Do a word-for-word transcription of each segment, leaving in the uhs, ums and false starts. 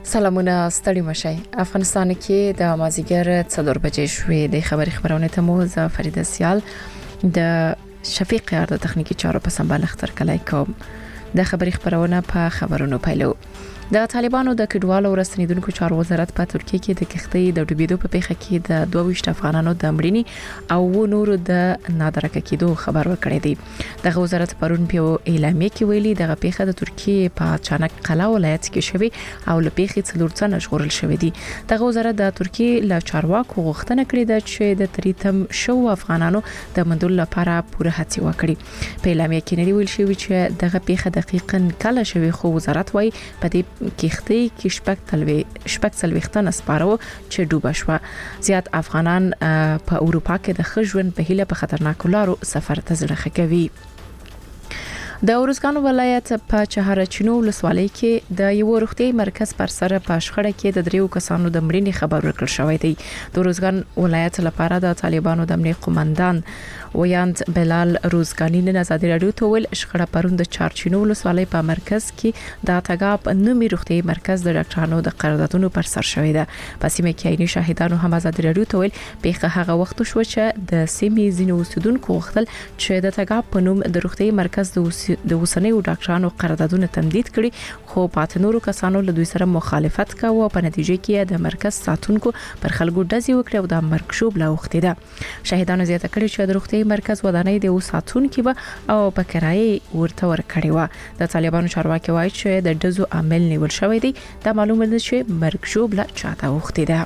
سلامونه ستړي مشي. افغانستان کې د مازیګر څلور بجې شوې د خبري خبرونه ته مو ز فرید سیال د شفیق یار د تخنیکی چارو په سمبال اختر کلای کوم د خبري خبرونه په خبرونو پیلو. د طالبانو د کډوالو ورستنیدونکو چارو وزارت په ترکیه کې د کښتۍ د ډوبېدو په پیښه کې د دوه ویشت افغانانو د مړینې او نورو د نادرکه کېدو خبر ورکړی دی. د وزارت پرون په اعلامیه کې ویلي د پیښه د ترکیه په چانک قلا ولایت کې شوی او له پیښې څلور څنګه ژغورل شوی دی. د وزارت د ترکیه له چارواکو غوښتنه کړې ده چې د تریتم شو افغانانو د مندول لپاره پوره هڅه وکړي. په اعلامیه کې نړۍ ویل شوی چې دغه پیښه دقیقاً کله شوی، خو وزارت وايي په دې کښتۍ کې شپږ تلوي شپږ څلويختن سپارو چې ډوبه شو. زیات افغانان په اروپا کې د خژون په هیله په خطرناک لارو سفر ته ځړخه کوي. د اورزګان ولایت په چهارچینو ولسوالۍ کې د یو روغتي مرکز پر سره په شخړه کې د دریو کسانو د مړینې خبر ورکړل شوی دی. د اورزګان ولایت لپاره د طالبانو د امنیت قومندان ویاند بلال روزګانی نن ازادي رادیو ته ویل شخړه پرون د چهارچینو ولسوالۍ په مرکز کې د تګاب نومي روغتي مرکز د ډاکټرانو د قراردادونو پر سر شوی ده. په سیمه کې عیني شاهدانو هم ازادي رادیو ته ویل پیښه هغه وخت شو چې د سیمې ځینو اوسیدونکو غوښتل چې د تګاب په نوم د روغتي مرکز د د اوسنیو ډاکټرانو قراردادونه تمدید کړي، خو پاتې نورو کسانو له دوی سره مخالفت کاوه او په نتیجه کې د مرکز ساتونکو پر خلکو ډزې وکړې او د مرګشوب لا وخت ده. شاهدانو زیاته کړي چې د روغتي مرکز ودانۍ د ساتونکو به او په کرایه ورته ورکړي و. د طالبانو چارواکي وایي چې د ډزو عامل نیول شوی دی. دا معلومه ده چې مرګشوب لا چاته وخت ده.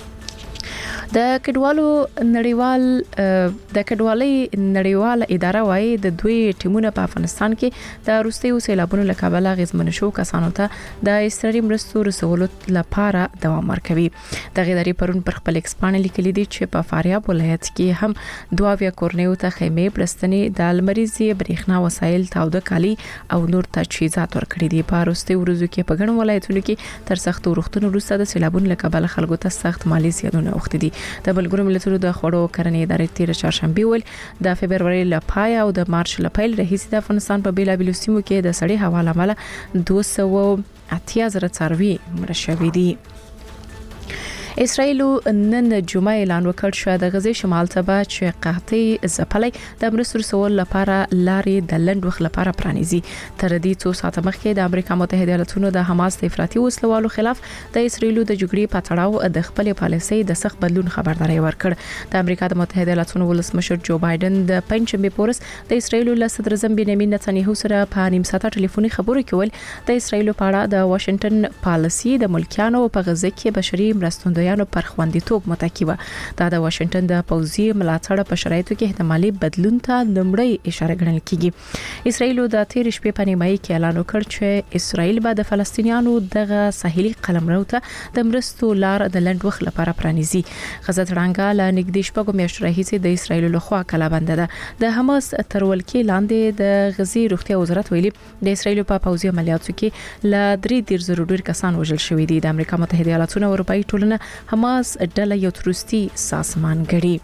د کډوالو نړیوال د کډوالۍ نړیوال اداره وايي د دوی ټیمونه په افغانستان کې د روسي سیلابونو له کبله غزمن شو کسانو ته د اسرائیل مرستو رسولو لپاره دوام ورکوي. د غیداری پرون پر خپل ایکسپان لیکلي دي چې په فاریاب ولایت کې هم دوه ویا کورنیو ته خیمه پرستنی د المریزي برېښنا وسایل تاوده کالي او نور تجهیزات ورکړي دي. په روسي ورځو کې په ګڼ ولایتونو کې تر سختو روغتونو وروسته د سیلابونو له کبله خلکو ته سخت مالی زیانونه وخت دي. د بلګرو ملتونو د خوړو کرنې ادارې تیر چهارشنبه ول د فبرवरी لپاره او د مارچ لپاره رئیس د افغانستان په بیلابیلو سیمو کې د سړې هوا لامل دوه سوه اتیا زره څاروي مړه شوي دي. اسرائیل نن جمعه اعلان وکړ چې د غزې شمال ته به چې قحطي ځپلې د مرستو رسول لپاره لارې د لند وخت لپاره پرانیزي. تر دې څو ساعته مخکې د امریکا متحده ایالاتونو د حماس د افراطي وسلوالو خلاف د اسرائیل د جګړې په تړاو د خپل پالیسۍ د سخت بدلون خبرداري ورکړ. د امریکا د متحده ایالاتونو ولسمشر جو بایدن د پنځمبه پورس د اسرائیل له صدر اعظم بنیامین نتنیاهو سره په نیم ساعته ټلیفوني خبرو کې ول د اسرائیل په اړه د واشنگټن پالیسي د ملکیانو په غزه کې بشري مرستو یانو پر خوندیتوب متکی و. دا د واشنگټن د پوځي ملاتړ په شرایطو کې احتمالي بدلون ته لمړی اشاره ګڼل کیږي. اسرائیل د تیر شپې په نیمایي کې اعلان وکړ چې اسرائیل به د فلسطینیانو دغه ساحلي قلمرو ته د مرستو لار د لند وخت لپاره پرانیزي. غزه تړانګه ل نږدې شپږ میاشتې راهیسې د اسرائیل لخوا کلابند ده. د حماس تر ولکې لاندې د غزې روغتیا وزارت ویلي د اسرائیل په پوځي عملیاتو کې ل درې ډیر ضروري کسان وژل شوي دي. د امریکا متحده ایالاتونو او اروپאי ټولنه حماس ډله یو تروریستي سازمان ګڼي.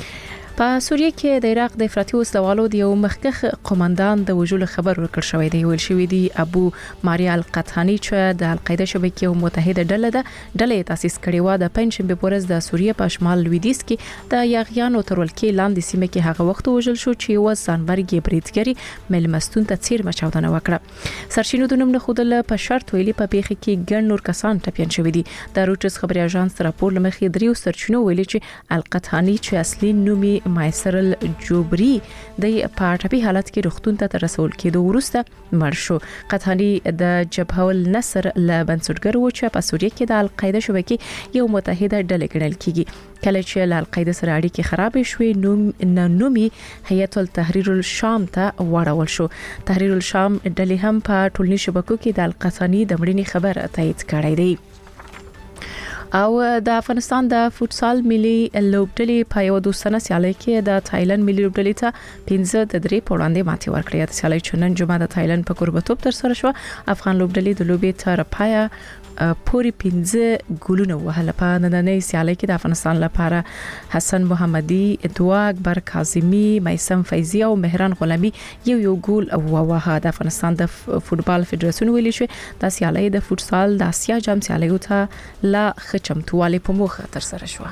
په سوریه کې د عراق د افراطي وسلوالو د یو مخکخ قومندان د وژلو خبر ورکړ شوی دی. ویل شوی دی ابو ماریا القطانی چې د القاعده شبکې او متحده ډله ده ډله تاسیس کړې و. د پنځمبه پورز د سوریه په شمال لویدیس کې د یاغیانو تر ولکې لاندې سیمه کې هغه وخت وژل شو چې و ځانبرګي بریټګری ملمستون ته چیر مچاودنه وکړه. سرچینو د نوم نه خودل په شرط ویلي په پیښه کې ګڼ نور کسان ټپيان شوی دي. د روټرز خبري اژانس راپور لمخې دریو سرچینو ویلي چې القطانی چې اصلي نومي مایسرل جوبری د پارټپی حالت کې روغتون ته رسول کېدو وروسته مړ شو. قطانی د جبهه النصر ل بنسټګر و چې په سوریه کې د القاعده شبکې یو متحده ډله ګڼل کیږي. کله چې ل القاعده سره اړیکې خراب شوې نوم نومي هیئت التحریر الشام ته وړول شو. تحریر الشام ډلې هم په ټولنیزو شبکو کې د القطانی د مړینې خبر تایید کړی دی. او د افغانستان د فوتسال ملي لوبډلې په یو دوستانه سیالي کې د تایلند ملي لوبډلې ته پنځه د درې په وړاندې ماتې ورکړې. د سیالي چنن جمعه د تایلند په کوربتوب تر سره شو. افغان لوبډلې د لوبې تر پایه پوری پنځه ګولونه وهله. په نننۍ سیالي کې د افغانستان لپاره حسن محمدي، دوا اکبر کاظمی، میسم فیضی او مهران غلامی یو یو ګول ووهه. د افغانستان د فوتبال فدراسیون ویلي شو د سیالي د فوتسال د اسیا جام سیالیو ته لا خچمتوالي په موخه تر سره شو.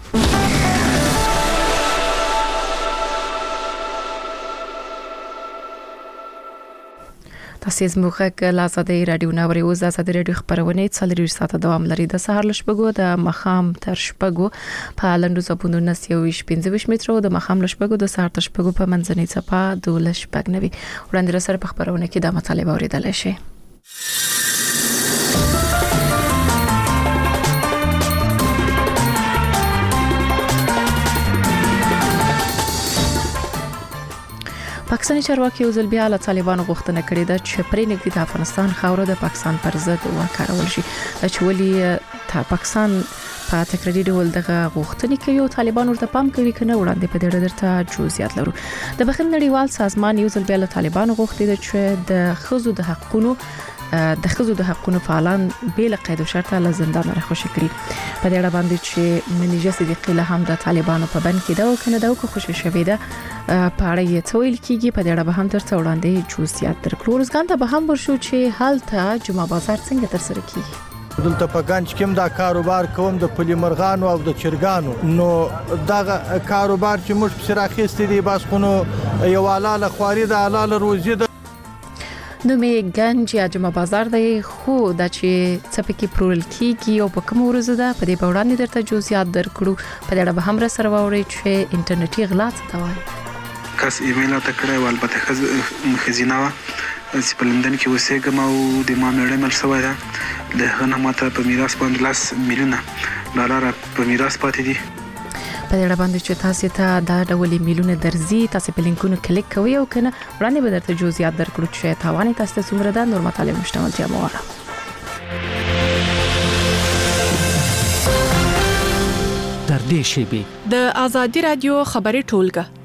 تاسو زموږه ک لازادي رادیو ناوري او زادي رادیو خبرونه څلور ساعته دوام لري. د سهار لشبګو د مخام تر شپګو په لندو زبونو نسیوي پنځه مترو د مخام لشبګو د سهار تر شپګو په منځنۍ صفه د لشبګ نوي وړاندې سره په خبرونه کې د مطالبه اوریدل شي. پاکستاني چارواکي وزل بیا له طالبانو غوښتنه کړې ده چې پرې نګدي د افغانستان خاوره د پاکستان پر ضد وکارول شي. چې ولي ته پاکستان په تکراري ډول دغه غوښتنې کوي او طالبان ورته پام کوي کنه وړاندې په دې ډول درته جزئیات لرو. د بخښنې نړیوال سازمان یو ځل بیا له طالبانو غوښتي ده چې د خزو د حقونو د خزو د حقونو فعالان بل قید او شرط له زندان راخوشي کړي. په دې اړه باندې چې منیجه صدیقی له هم د طالبانو په بند کې دا وکنه دا کو خوشی شوې ده په اړه یې تویل کیږي. په دې اړه به هم ترته وړاندې جزئیات درکړو. روزګان ته به هم ورشو چې حالته جمعه بازار څنګه تر سره کیږي. دلته په گنج کې دا کاروبار کوم د پلیمرغانو او د چرګانو. نو دا کاروبار چې موږ په راخېستې دي بس خونو یو الاله خواري د الاله روزي ده. نو می گنج یا جمعه بازار دی خو د چې څپکی پرول کیږي او په کوم ورځ ده په دې وړاندې درته جزئیات درکړو. په دې اړه به هم را سره ووري چې انټرنیټي غلا څه ته وایي. کس ایمیل ته کړی او البته خزینه وا چې په لندن کې اوسېږم او د ما مېړه مل سوی ده د هغه نه ماته په میراث باندې لاس میلیونه ډالر په میراث پاتې دي. په دې اړه باندې چې تاسو ته دا ډول میلیونه درځي تاسو په لینکونو کلیک کوئ او کنه وړاندې به درته جزئیات درکړو چې تاوان تاسو ته څومره ده. نور مطالب مشتملتیا مواره در دې شی د آزادي رادیو خبري ټولګه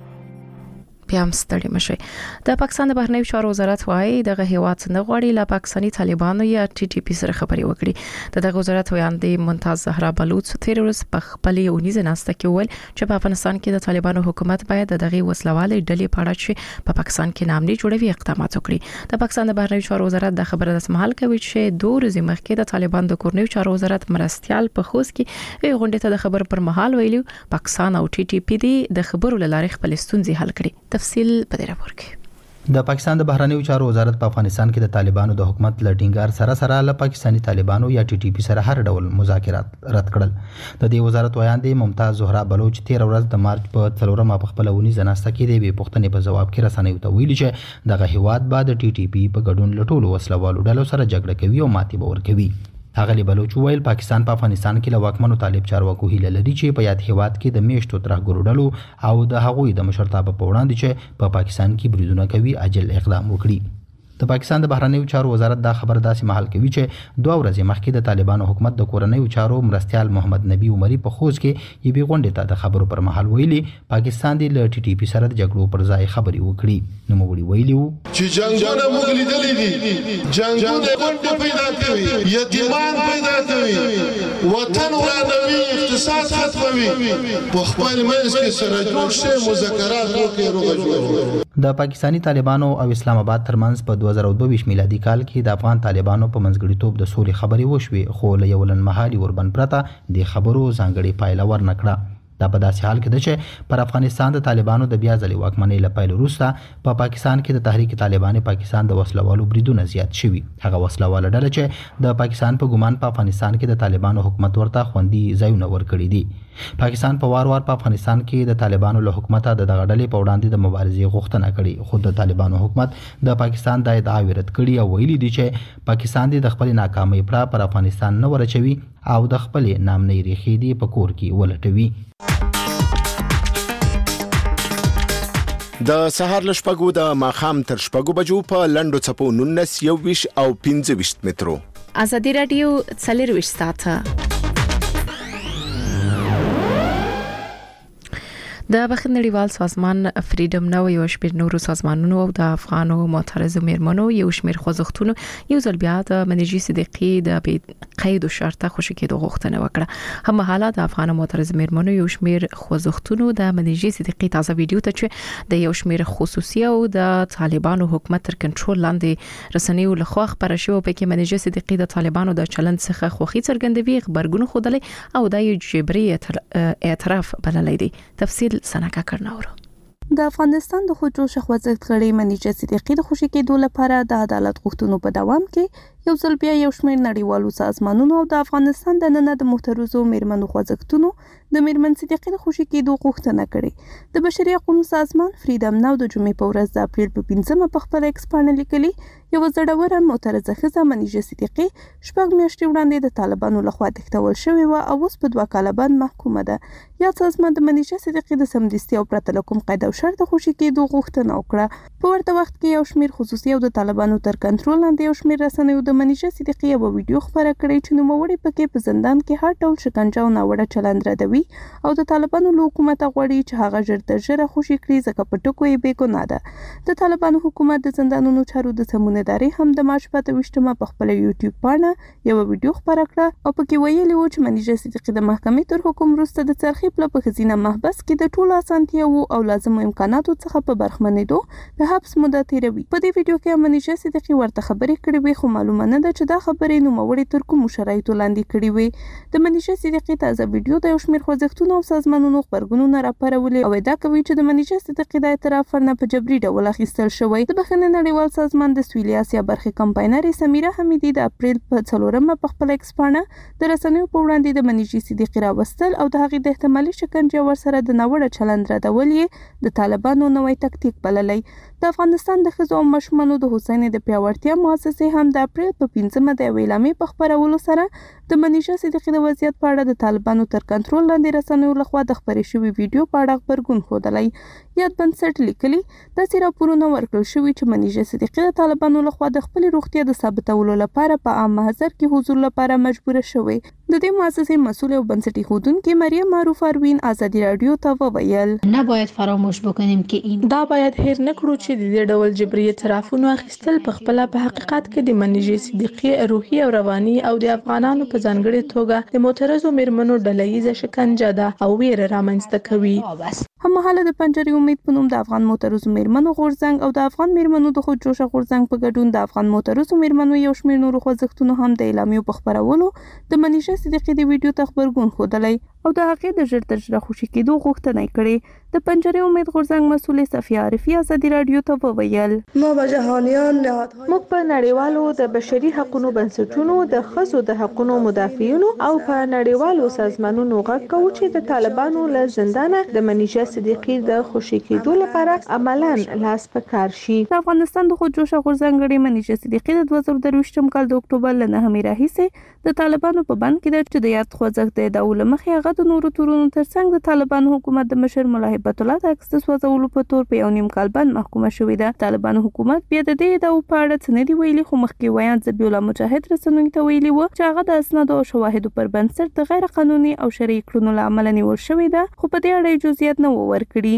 بیا هم ستړي مشي. د پاکستان د بهرنیو چارو وزارت وايي دغه هیواد نه غواړي له پاکستاني طالبانو یا ټي ټي پی سره خبري وکړي. دغه وزارت ویاندې ممتاز زهرا بلوچ تیر ورځ په خپل یونیزه ناسته کې ویل چې په افغانستان کې د طالبانو حکومت باید دغه وسلواله ډلې په اړه چې په پاکستان کې نامني جوړوي اقدامات وکړي. د پاکستان د بهرنیو چارو وزارت د خبره د سمحال کوي چې دوه ورځې مخکې د طالبان د کورنیو چارو وزارت مرستيال په خوست کې یو غونډه ته د خبر پر مهال ویلو پاکستان او ټي ټي پی د خبرو لاره خپل ستونزې حل کړي. تفصیل په دې راپور کې د پاکستان د بهرنیو چارو وزارت په افغانستان کې د طالبانو د حکومت لټینګار سره سره له پاکستاني طالبانو یا ټي ټي پی سره هر ډول مذاکرات رد کړل. د دې وزارت ویاندې ممتاز زهرا بلوچ تیر ورځ د مارچ په څلورمه په خپل ونیزه ناسته کې د بي پښتنې په جواب کې رسنیو ته ویلي چې دغه هیواد بعد ټي ټي پی په ګډون لټول وسلوالو ډلو سره جګړه کوي او ماتې باور کوي. هغه بلوچ ویل پاکستان په افغانستان کې له واکمنو طالب چارواکو هیله لري چې په یاد هیواد کې د میشتو ترهګرو ډلو او د هغوی د مشرتابه په وړاندې چې په پاکستان کې بریدونه کوي عاجل اقدام وکړي. د پاکستان د بهرنیو چارو وزارت دا خبر داسې مهال کوي چې دوه ورځې مخکې د طالبانو حکومت د کورنیو چارو مرستيال محمد نبی عمري په خوست کې یوې غونډې ته د خبرو پر مهال ویلي پاکستان د ټي ټي پی سره د جګړو پر ځای خبري وکړي. نو موږ ویلي وو چې جنگونه موږ لیدلې دي جنگونه غونډې پیدا کوي یتیمان پیدا کوي وطن ورانوي اقتصاد ختموي په خپل منځ کې سره جوړ شي مذاکرات وکړي روغ جوړ. د پاکستاني طالبانو او اسلام آباد ترمنځ په دوه زره دوه ویشت میلادي کال کې د افغان طالبانو په منځګړیتوب د سولې خبرې وشوې خو له یو لنډمهالي وربند پرته د خبرو ځانګړې پایله ورنکړه. دا په داسې حال کې ده چې پر افغانستان د طالبانو د بیا ځلې واکمنۍ له پیل وروسته په پا پاکستان کې د تحریک طالبان پاکستان د وسلوالو بریدونه زیات شوي. هغه وسلواله ډله چې د پاکستان په ګمان په افغانستان کې د طالبانو حکومت ورته خوندي ځایونه ورکړي دي. پاکستان په وار وار په افغانستان کې د طالبانو له حکومت د دغه ډلې په وړاندې د مبارزې غوښتنه کړې خو د طالبانو حکومت د پاکستان د ادعا رد کړي او ویلي دي چې پاکستان د خپل ناکامۍ پر پر افغانستان نه ورچوي او د خپل نامنۍ ریښې دی په کور کې ولټوي. د سهار لشپګو د ماخام تر شپګو بجو په لندو چپو نونس یو ویش او پنځه ویشت مترو. آزادي رادیو څلور ویشت ساعته د بخښنې نړیوال سازمان فریډم نو یو شمېر نورو سازمانونو او د افغانو معترضو میرمنو یو شمېر خوځښتونو یو ځل بیا د منیجي صدیقي د قید او شرطه خوشی کېدو غوښتنه وکړه. هم حالا د افغانو معترضو میرمنو یو شمېر خوځښتونو د منیجي صدیقي تازه ویډیو ته چې د یو شمېر خصوصي او د طالبانو حکومت تر کنټرول لاندې رسنیو لخوا خبره شوې په کې منیجي صدیقي د طالبانو د چلند څخه خوخي څرګندوي خبرګون خوده او د جبري اعتراف بللې دي. تفصیل سنکا کرناورو. د افغانستان د خودجوش خوځښت غړي منیجه صدیقي د خوشی کېدو لپاره د عدالت غوښتنو په دوام کې یو ځل بیا یو شمېر نړیوالو سازمانونو او د افغانستان د نن د محترزو میرمنو خوځښتونو د میرمن صدیقي د خوشی کېدو غوښتنه کړې. د بشري حقوقو سازمان فریډم ناو د جمعې په ورځ د اپریل په پنځمه په خپل ایکس باندې لیکلي یو زړوره معترضه ښځه منیجه صدیقي شپږ میاشتې وړاندې د طالبانو لخوا تښتول شوې و او اوس په دوه کاله باندې محکومه ده. یا سازمان د منیجه صدیقي د سمدستي او پرته له کوم قید او شرط خوشی کېدو غوښتنه وکړه. په ورته وخت کې یو شمېر خصوصي او د طالبانو تر کنټرول لاندې یو شمېر رسنیو د منیجه صدیقي یو ویډیو خبره کړې چې نوموړی پکې په زندان کې هر ډول شکنجه او ناوړه چلند ردوي او د طالبانو له حکومت غواړي چې هغه ژر تر ژره خوشي کړي ځکه په ټکو یې بې ګناه ده. د طالبانو حکومت د زندانونو چارو د سمونهداري هم د مارچ په ویشتمه په خپل یوټیوب باندې یو ویډیو خبره کړه او پکې ویلي و چې منیجه صدیقي د محکمې تر حکم وروسته د څرخي په خزینه محبس کې د ټولو اسانتیاوو او لازمو امکاناتو څخه په برخمنېدو د حبس موده تیروي. په دې ویډیو کې منیجه صدیقي ورته خبرې کړې وي خو معلومه نه ده چې دا خبرې نوموړی تر کومو شرایطو لاندې کړې وي. د منیجه صدیقي تازه ویډیو د یو شمېر خوځښتونو او سازمانونو خبرګونونه راپارولي او ادعا کوي چې د منیجه صدیقي د اعتراف نه په جبري ډول اخیستل شوی. د بخښنې نړیوال سازمان د سویلي اسیا برخې کمپاینر سمیره حمیدي د اپریل په څلورمه په خپل ایکس باندې د رسنیو په وړاندې د منیجه صدیقي راوستل او د هغې د احتمالي شکنجه ورسره د ناوړه چلند ردول یې د طالبانو نوې تکتیک بللی. د افغانستان د ښځو او ماشومانو د هوساینې د پیاوړتیا مؤسسې هم د اپریل په پنځمه د یوې اعلامیې په خپرولو سره د منیجه صدیقي د وضعیت په اړه د طالبانو تر کنټرول لاندې رسنیو لخوا د خپرې شوې ویډیو په اړه خبرګون ښودلی. یاد بنسټ لیکلي داسې راپورونه ورکړل شوي چې منیجه صدیقي د طالبانو لخوا د خپلې روغتیا د ثابتولو لپاره په عام محضر کې حضور لپاره مجبوره شوې. د دې مؤسسې مسؤل او بنسټي ښودونکې مریم معروف اروین ازادي رادیو ته وویل نباید فراموش بکنیم که این دا باید هیر نکړو چې د دې ډول جبري اعترافونو اخیستل په خپل په حقیقت کې د منیجه صدیقي روحي او رواني او د افغانانو په ځانګړي توګه د معترضو میرمنو ډلهییزه شکنجه ده او ویره رامنځته کوي. هممهاله د پنجرې امید په نوم د افغان معترضو میرمنو غورځنګ او د افغان میرمنو د خودجوشه غورځنګ په ګډون د افغان معترضو میرمنو یو شمېر نورو خوځښتونو هم د اعلامیو په خپرولو د منیجه صدیقي د ویډیو ته خبرګون ښودلی او د هغې د ژر تر ژره خوشي کېدو غوښتنه یې کړې. د پنجرې امید غورځنګ مسؤل صفیه عارفي ازادي رادیو ته وویل موږ په نړیوالو د بشري حقوقو بنسټونو د ښځو د حقوقو مدافعینو او په نړیوالو سازمانونو غږ کوو چې د طالبانو له زندانه د منیجه صدیقي د خوشي کېدو لپاره عملاً لاس په کار شي. د افغانستان د خودجوشه غورځنګ غړي منیجه صدیقي د دوه زره درویشتم کال د اکتوبر له نهمې راهیسې د طالبانو په بند کې ده چې د یاد خوځښت د ادعاو له مخې هغه د نورو تورونو ترڅنګ د طالبانو حکومت د مشر ملا هیبت الله د عکس د سوځولو په تور په یو نیم کال باندې محکومه شوې ده. طالبانو حکومت بیا د دې ادعاو په اړه څه نه دي ویلي خو مخکې ویاند ذبیح الله مجاهد رسنیو ته ویلي و چې هغه د اسنادو او شواهدو پر بنسټ د غیر قانوني او شرعي کړنو له امله نیول شوې ده خو په دې اړه جزئیات نه و ورکړي.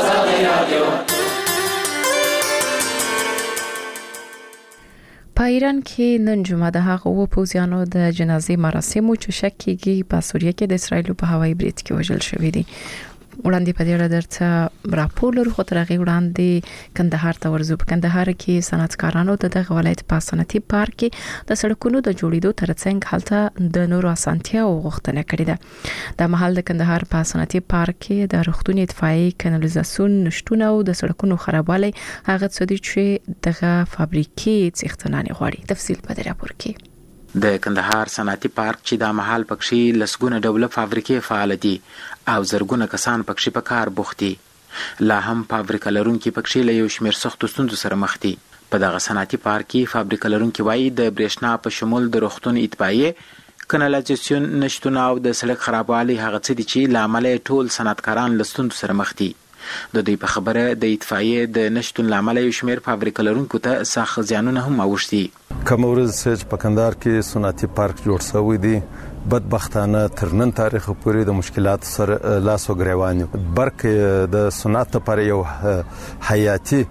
په ایران کې نن جمعه د هغو و پوځیانو د جنازې مراسمو چې شک کېږي په سوریه کې د اسرایل په هوایي برید کې وژل شوي دي. وړاندې په دې اړه درته راپور لرو خو تر هغې وړاندې کندهار ته ورځو. په کندهار کې صنعتکارانو د دغه ولایت په صنعتي پارک کې د سړکونو د جوړېدو ترڅنګ هلته د نورو اسانتیاو غوښتنه کړې ده. د مهال د کندهار په صنعتي پارک کې د روغتون اطفائي کانالیزاسیون نشټون او د سړکونو خرابوالی هغه څه دي چې دغه فابریکې څښتنانې غواړي. تفصیل په دې راپور کې. د کندهار صنعتي پارک چې د مهال پکښې لسګونه ډوله فابریکې فعال دي او زرګونه کسان پکښې په کار بوخت دي. لا هم فابریکه لرونکي پکښې له یو شمېر سختو ستونزو سره مخ دي. په دغه صنعتي پارک کې فابریکه لرونکي وایي د برېښنا په شمول د روغتون اطفائیې کانالیزاسیون نشتون او د سړک خرابوالی هغه څه دي چې له امله ټول صنعتکاران له ستونزو سره مخ دي. د دوی په خبره د اطفائیې د نشتون له امله یو شمېر فابریکه لرونکو ته سخت زیانونه هم اوښتي. کومه ورځ چې په کندهار کې صنعتي پارک جوړ شوی دی بدبختانه تر نن تاریخ پورې د مشکلات سره لاس وګریوان برق د صنعت لپاره یو حیاتي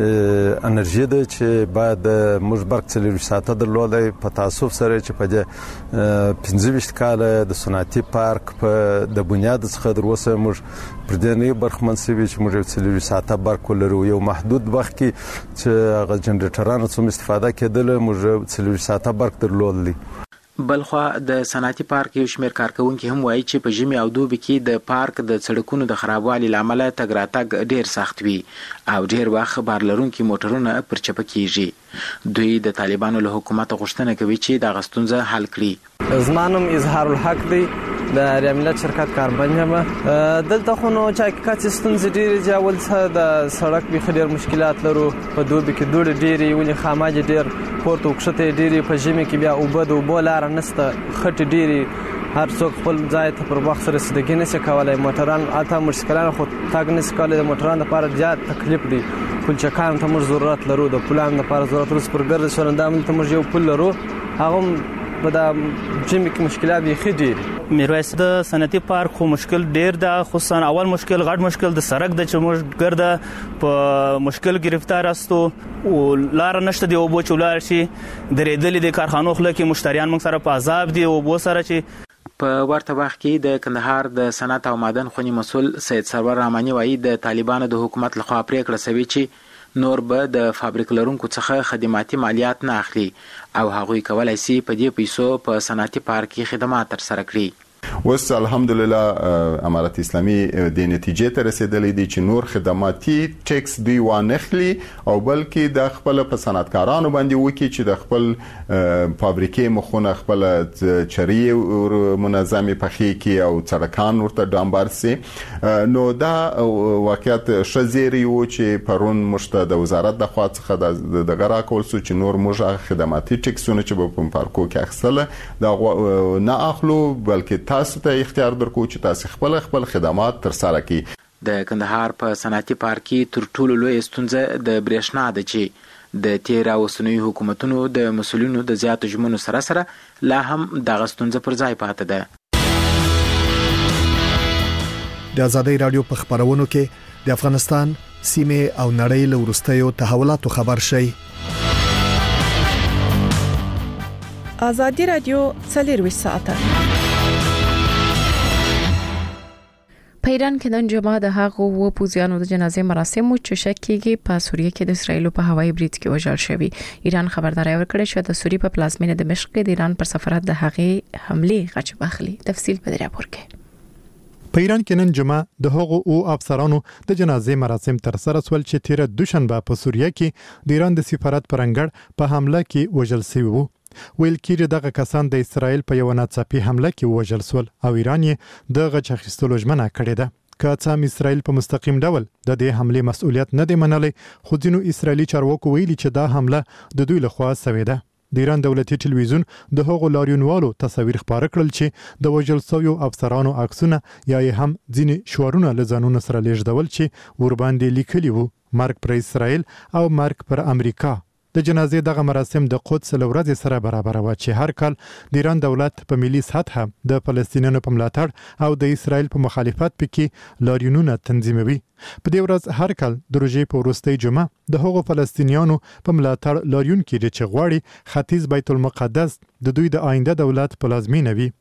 انرژي ده چې باید موږ برق څلور ساعته درلودای په تاسف سره چې په دې پنځه ویشت کال د صنعتي پارک په د بنیاد څخه در اوسه موږ پر دې نه برخمن سوي چې موږ څلور ساعته برق ولرو یو محدود وخت کې چې هغه جنریټرانو څخه استفاده کېدل موږ څلور ساعته برق درلودلی. بلخوا د صنعتي پارک یو شمېر کارکونکي هم وایي چې په ژمي او دوبي کې د پارک د سړکونو د خرابوالي لامل تګ راتګ ډیر سخت وي او ډیر وخت بار لرونکي موټرونه پر چپه کیږي. دوی د طالبانو له حکومت غوښتنه کوي چې د غستونزه حل کړي. زمانم اظهار الحق دی د ریاملت شرکت کاربن یم دلته خو نو چې حقیقت ستونزې ډېرې دي. اول څه د سړک بیخي ډېر مشکلات لرو په دوبي کې دوړې ډېرې ولې خاماج ډېر پورته وکښتې ډېرې په ژمي کې بیا اوبه د اوبو لاره نشته خټې ډېرې هر څوک خپل ځای ته پر وخت رسیدګي نشي کولی. موټران اته موټرسایکلان خو تګ نشي کولی. د موټرانو لپاره زیات تکلیف دی. پلچکانو ته موږ ضرورت لرو د پلانو لپاره ضرورت لرو. سپرګر شورندام ته موږ یو پل لرو هغه په د ژمي کې مشکلات بیخي ډېر. میرویس د صنعتي پارک خو مشکل ډیر ده خصوصا اول مشکل غټ مشکل د سړک د چې موږ ګرځه په مشکل گرفتار استو او لار نشته دی او بو چولار شي درېدلې د کارخانو خلک کې مشتریان موږ سره په عذاب دي او بو سره چې په ورته وخت کې د کندهار د صنعت او معدن خونی مسول سید سرور رحماني وایي د طالبانو د حکومت لخوا پریکړه شوې چې نور به د فابریک لرونکو څخه خدماتي مالیات نه اخلي او هغوی کولای شي په دې پیسو په صنعتي پارک کې خدمات ترسره کړي. وس الحمدلله امارت اسلامي د نتیجې ته رسیدلې دي چې نور خدماتي ټیکس دوی وانخلي او بلکې د خپل په صنعتکارانو باندې وکړي چې د خپل فابریکې مخونه خپل چري منظمي پخې کې او څرکان ورته ډامبر سي. نو دا واقعیت شزيري و چې پرون مشته د وزارت د خوا څخه د غرا کول سو چې نور موږ خدماتي ټیکسونه چې په پارکو کې اخصله دا نه اخلو بلکې تاسو ته اختیار درکو چې تاسو خپل خپل خدمات ترسره کړئ. د کندهار په صنعتي پارک کې تر ټولو لوی ستونزه د برېښنا ده چې د تیر او سنوي حکومتونو د مسولینو د زیاتو ژمنو سره سره لا هم دغه ستونزه پر ځای پاتې ده. د ازادي رادیو په خبرونو کې د افغانستان سیمه او نړۍ له ورستیو تحولاتو خبر شي. ازادي رادیو څلور ساعته په ایران کې نن جمعه د هغو و پوزیانو د جنازې مراسم چې شک کېږي په سوریه کې د اسرایل په هوایي بریډ کې وژل شوی. ایران خبرداري ورکړه چې د سوریه په پلازمینه دمشق کې د ایران پر سفارت د هغې حمله غچ بخلي. تفصیل په دې راپور کې. په ایران کې نن جمعه د هغو او افسرانو د جنازې مراسم تر سره سول چې تیر دوشنبه په سوریه کې د ایران د سفارت پرنګړ په حمله کې وژل شوی وو. ویل کېږي دغه کسان د اسرایل په یو ناڅاپي حمله کې وژل شول او ایران یې د غچ اخیستلو ژمنه کړې ده. که څه هم اسرایل په مستقیم ډول د دې حمله مسؤلیت نه دی منلی خو ځینو اسرایلی چارواکو ویلي چې دا حمله د دوی لخوا شوې ده. د ایران دولتي ټلویزیون د هغو لاریونوالو تصاویر خپاره کړل چې د وژل شویو افسرانو عکسونه یا یې هم ځینې شعارونه له ځانونو سره لیږدول چې ورباندې لیکلي وو مرګ پر اسرایل او مرګ پر امریکا. د جنازې دغه مراسم د قدس له ورځې سره برابر و چې هر کال د ایران دولت په ملي سطح د فلسطینیانو په ملاتړ او د اسرایل په مخالفت پکې لاریونونه تنظیموي. په دې ورځ هر کال د روژې په وروستۍ جمعه د هغو فلسطینیانو په ملاتړ لاریون کېږي چې غواړي ختیځ بیت المقدس د دوی د آینده دولت پلازمینه وي.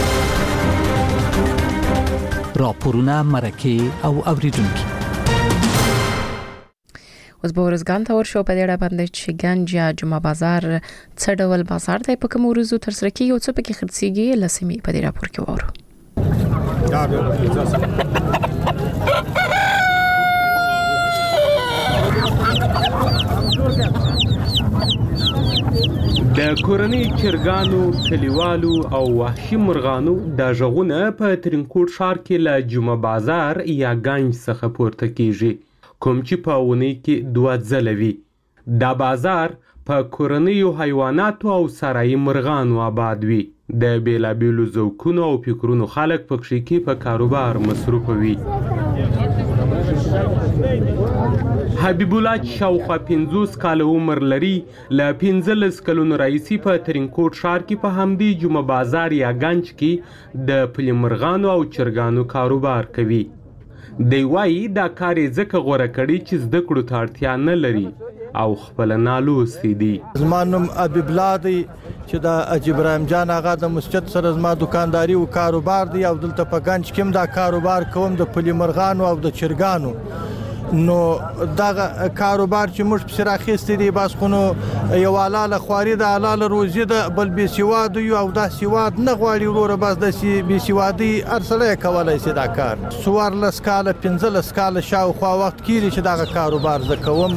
راپورونه مرکه او اوریدونکو اوس به ورزګان ته ورشو په دې اړه باندې چې ګنج یا جمعه بازار څه ډول بازار دی په کوم ورځو تر سره کیږي او څه پکې خرڅیږي لسمي په دې راپور کې وورو. د کورنۍ چرګانو کلیوالو او وحشي مرغانو د ژغونه په ترینکوټ ښار کې له جمعه بازار یا ګنج څخه پورته کیږي کوم چې په اونۍ کې دوه ځله وي. دا بازار په کورنیو حیواناتو او سرایي مرغانو آباد وي. د بیلابیلو ذوقونو او فکرونو خلک پکې کې په کاروبار مصروف وي. حبیب الله چې شاوخوا پنځوس کاله عمر لري له پنځلس کلونو راهیسې په ترینکوټ ښار کې په همدې جمعه بازار یا ګنج کې د پلي مرغانو او چرګانو کاروبار کوي. دی وایي دا کار یې ځکه غوره کړي چې زده کړو ته اړتیا نه لري او خپله نالوستی دي. زما نوم حبیب الله دی چې د حاجي ابراهیم جان آغا د مسجد سره زما دکانداري او کاروبار دی او دلته په ګنج کې هم دا کاروبار کوم د پلي مرغانو او د چرګانو. نو دغه کاروبار چې موږ پسې راخیستی دی بس خو نو یو حلاله خواري د حلاله روزي ده بل بې سواد یو او دا سواد نه غواړي وروره بس داسې بې سوادي هر سړی کولی شي دا کار. څوارلس کاله پنځلس کاله شاوخوا وخت کېږي چې دغه کاروبار زه کوم.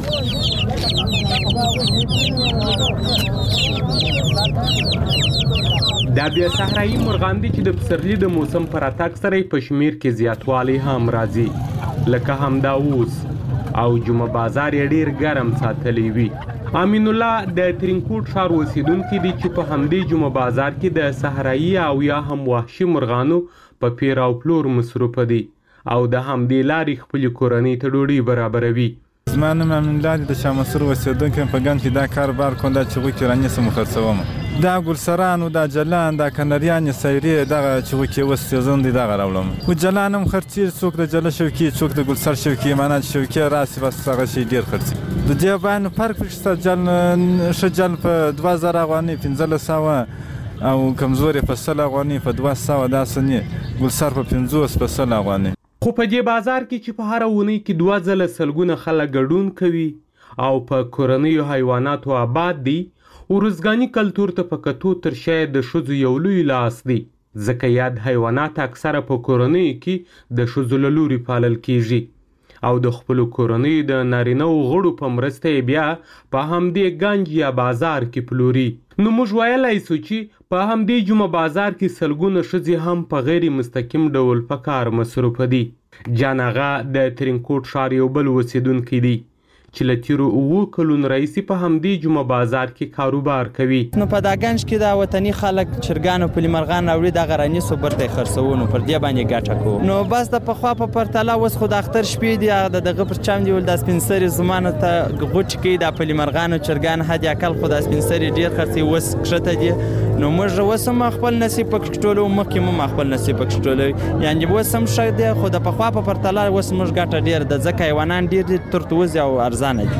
دا بیا صحرایي مرغان دي چې د پسرلي د موسم په راتګ سره په شمیر کې زیاتوالی هم راځي لکه همدا اوس او جمعه بازار یې ډیر ګرم ساتلی وي. امین الله د ترینکوټ ښار اوسیدونکی دی چې په همدې جمعه بازار کې د صحرایي او یا هم وحشي مرغانو په پیر او پلور مصروفه دی او د همدې لارې خپلې کورنۍ ته ډوډۍ برابروي. زما نوم امین الله دی د شاه مسعود اوسیدونکی یم. په ګنج کې دا کاروبار کوم دا چې غوښې رانیسم وخرڅوم. دا ګلسرانو دا جلان دا کنریانې سیرې دغه چې غوښې اوس سیزن دی دغه راوړم. خو جلان هم خرڅېږي څوک د جله شوکي څوک د ګلسر شوکي معنا چې شوکي راسي بس هغه شی ډېر خرڅېږي. د دې باندې فرق پکې شته. جل ښه جل په دوه زره افغانۍ پنځلس سوه او کمزورې په سل افغانۍ په دوه سوه داسې نه ګلسر په پنځوس په سل افغانۍ. خو په دې بازار کې چې په هره اونۍ کې دوه ځله سلګونه خلک ګډون کوي او په کورنیو حیواناتو آباد دي ورزګاني کلتور ته په کتو تر شاید د ښځو یو لوی لاس دی ځکه یاد حیوانات اکثره په کورنیو کې د ښځو له لوري پالل کیږي او د خپلو کورنیو د نارینهو غړو په مرسته یې بیا په همدې ګنج یا بازار کې پلوري. نو موږ ویلی سو چې په همدې جمعه بازار کې سلګونه ښځې هم په غیر مستقیم ډول په کار مصروفه دي. جان آغا د ترینکوټ ښار یو بل اوسیدونکی دی چې له تیرو اوو کلونو راهیسې په همدې جمعه بازار کې کاروبار کوي. نو په دا ګنج کې دا وطني خلک چرګان او پلي مرغان راوړي دغه رانیسو برته یې خرڅوو نو پر دې باندې ګټه کوو. نو بس د پخوا په پرتله اوس خو د اختر شپې دي هغه د دغه پر چم دی ول د سپین سرې زمانه ته غوټ کوي دا پلي مرغان او چرګان حد اقل خو د سپین سرې ډېر خرڅي اوس کښته دي. نو موږ اوس هم خپل نصیب پکې ټولو مخکې هم خپل نصیب پکې ټولو یعنې اوس هم ښه دی خو د پخوا په پرتله اوس موږ ګټه ډېر ده ځکه حیوانان ډېر دي ترتوز او ارزانه دي.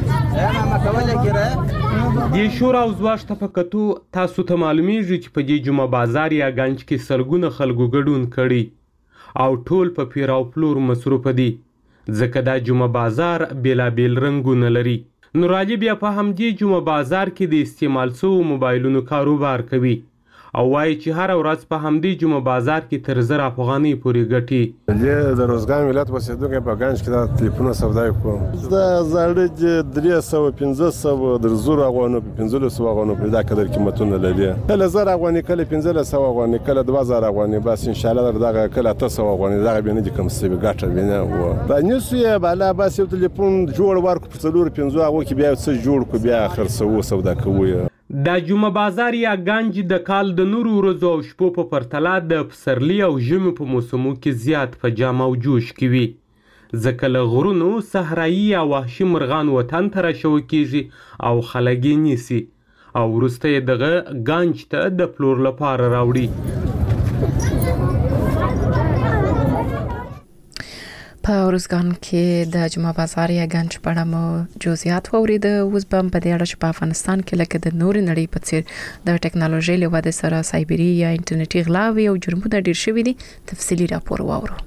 دې شور او ځواش ته په کتو تاسو ته معلومیږي چې په دې جمعه بازار یا ګنج کې سلګونه خلکو ګډون کړي او ټول په پیر او پلور مصروفه دي ځکه دا جمعه بازار بېلابېل رنګونه لري. نورالي بیا په همدې جمعه بازار کې د استعمال شوو موبایلونو کاروبار کوي او وایي چې هره ورځ په همدې جمعه بازار کې تر زر افغانۍ پورې ګټي. زه د روزګان ولایت اوسېدونکی په ګنج کې دا تلیفونه سودا کوم. دا زاړه درې سوه پنځه سوه در زرو افغانو په پنځلس سوه افغانو په دا قدر قیمتونه لري. کله زر افغانۍ کله پنځلس سوه افغانۍ کله دوه زره افغانۍ بس انشاءالله دغه کله اته سوه افغانۍ دغه بیا نه دي کم څه ګټه وینه و په نیسو یې بالا بس یو تلیفون جوړ ورکړو په څلور پنځو هغو کې بیا څه جوړ کړو بیا خرڅوو سودا کوو. دا جمعه بازار یا ګنج د کال د نورو ورځو او شپو په پرتله د پسرلي او ژمي په موسمو کې زیات په جام او جوش کې وي ځکه له غرونو صحرایي یا وحشي مرغان وطن ته راشوه کیږي او خلک یې نیسي او وروسته یې دغه ګنج ته د پلور لپاره راوړي. په ارزګان کې د جمعه بازار یا ګنج په اړه مو جزئیات واورید. اوس به په دې اړه چې په افغانستان کې لکه د نور نړۍ په څیر د ټکنالوژي له ودې سره سایبري یا انټرنیټي غلاوي او جرمونه ډیر شوي دي. تفصیلی راپور واورو.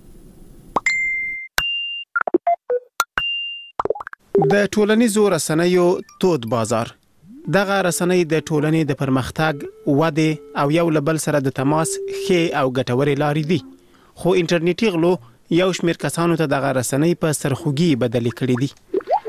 د ټولنیزو رسنیو تود بازار دغه رسنۍ د ټولنې د پرمختګ ودې او یو له بل سره د تماس ښې او ګټورې لارې دي خو انټرنیټي غلو یو شمیر کسانو ته دغه رسنۍ په سرخوږي بدلې کړې دي.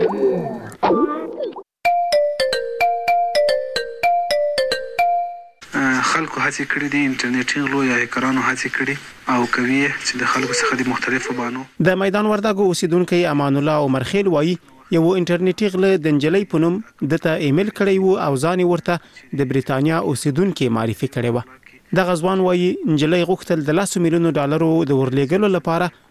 خلکو هڅې کړې دي انټرنیټي غلو یا هکرانو هڅې کړي او کوي چې د خلکو څخه د مختلفو بانو. د میدان وردګو اوسیدونکي امان الله عمر خیل وایي یو انټرنیټي غله د نجلۍ په نوم دته ایمیل کړی وو او ځان ورته د بریتانیا اوسیدونکي معرفي کړی و. دغه ځوان وایي نجلۍ غوښتل د لسو میلیونو ډالرو د ورلېږلو لپاره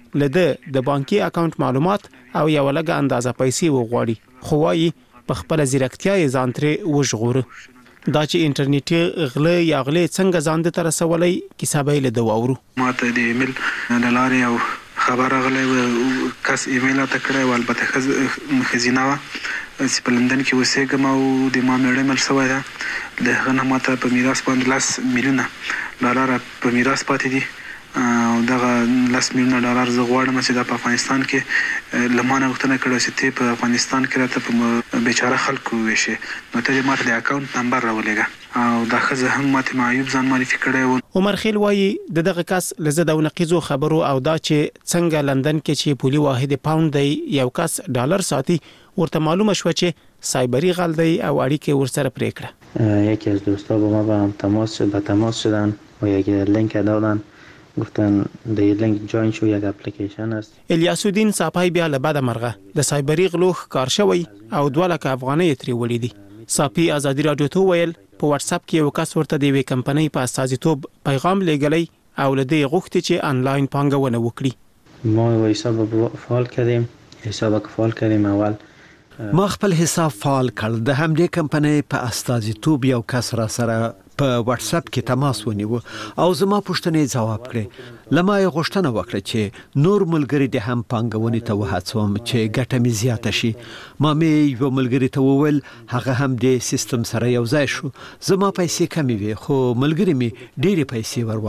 لده د بانکي اکاونټ معلومات او یو لږه اندازه پیسې وغواړي خو وايي په خپل ځیرکتیا یې ځان ترې وژغوره. دا چې انټرنیټي غله یا غلې څنګه ځان ته رسولای کیسه به له دواورو. ماته د ایمیل لارې او خبر غلې او کس ایمیل ته کړی و البته خزینه وا چې په لندن کې اوسېږم او د ما مېړه مل سوی ده د هغه نه ماته په میراث باندې لاس میلیونه ډالر په میراث پاتې دي او دغه لاس میلیونه ډالر زه غواړم چې د افغانستان کې لمانه غوښتنه کړې چې ته په افغانستان کې راته په بیچاره خلکو وشي نو ته دې ماته د اکاونټ نمبر راولېږه او دا ښځه هم ماته معیوب ځان معرفي کړی و. عمر خیل وایي د دغه کس لزه د نقیزو خبرو او دا چې څنګه لندن کې چې پولي واحد پاوند دی یو کس ډالر ساتي ورته معلومه شو چې سایبری غل دی او اړیکه ورسره پرې کړه. یکی از دوستا با ما با هم تماس شد به تماس شدن و یک لینک دادن گفتن د لینک جوین شو یک اپلیکیشن است. الیاس الدین صاحب بیا له بعد مرغه د سایبری غلو کار شوی او دوه لک افغانۍ تری ولیدي. صاحب ازادي رادیو ته ویل په واتس اپ کې یو کس ورته د وی کمپنۍ په استازیتوب پیغام لګلی او لدی غوښتي چې انلاین پانګونه وکړي. ما و حساب فعال کردیم حساب فعال کردیم اول ما خپل حساب فعال کړ د همدې کمپنۍ په استازیتوب یو کس را سره په واتس اپ کې تماس ونیو او زما پوښتنې جواب کړې لمه یې غوښتنه وکړه چې نور ملګری د هم پانګونې ته وهڅوم چې ګټه مې زیاته شي. ما مې یو ملګری ته وویل هغه هم د سیستم سره یو ځای شو. زما پیسې کمې وي خو ملګری مې ډېرې پیسې ور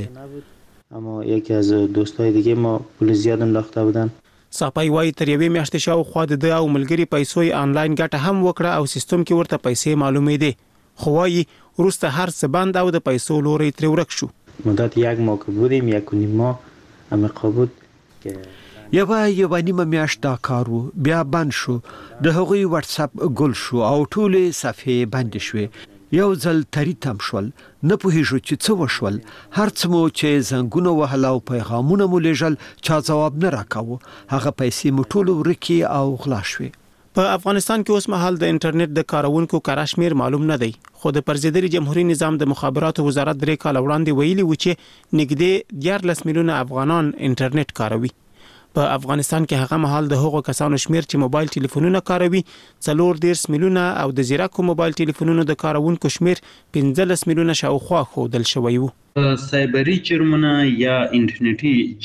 واچولې. اما یکی از دوستای دیگه ما پول زیاد انداخته بودن. صاحب وایي تر یوې میاشتې شاوخوا د او ملګری پیسو آنلاین ګټه هم وکړه او سیستم کې ورته پیسې معلومې دي خو وایي وروسته هر څه بند او د پیسو لوري تر ورک شو. مدت یک ماه که بودیم یک و نیم ماه امقا بود که یو یو نیمه میاشت دا کار وو بیا بند شو. د هغوی واتس اپ ګل شو او ټولې صفحې بند شوې. یو ځل تری تم شول نه پوهیږو چې څه وشول. هر څه مو چې زنګونه وهل او پیغامونه مو لېږل چا ځواب نه راکاوه. هغه پیسې مو ټول ورکې او غلا شوې. په افغانستان کې اوس مهال د انټرنیټ د کارونکو کار شمیر معلوم نه دی خو د پرزیدري جمهوریت نظام د مخابراتو وزارت درې کال وړاندې ویلي و چې نږدې دیارلس میلیونه افغانان انټرنیټ کاروي. په افغانستان کې هغه مهال د هغو کسانو شمیر چې موبایل ټلیفونونه کاروي څلور دیرش میلیونه او د زیرکو موبایل ټلیفونونو د کارونکو شمیر پنځلس میلیونه شاوخوا ښودل شوی وو. سایبری جرمونه یا انټرنیټي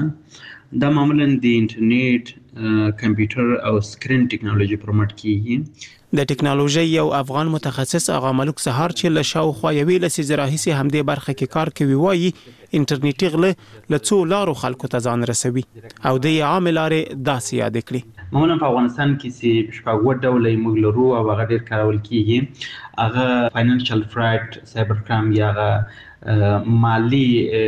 جرمونه دا معمولا د انټرنیټ کمپیوټر او سکرین ټیکنالوژي پر مټ کیږي. د ټیکنالوژي یو افغان متخصص اغا ملک سهار چې له شاوخوا یوې لسیزې راهیسې همدې برخه کې کار کوي وایي انټرنیټي غله له څو لارو خلکو ته ځان رسوي او د یې عامې لارې داسې یاد کړي. معمولا په افغانستان کې چې شپږ اووه ډوله موږ لرو او هغه ډېر کارول کیږي. هغه فاینانشل فراډ سایبر کرایم یا هغه مالی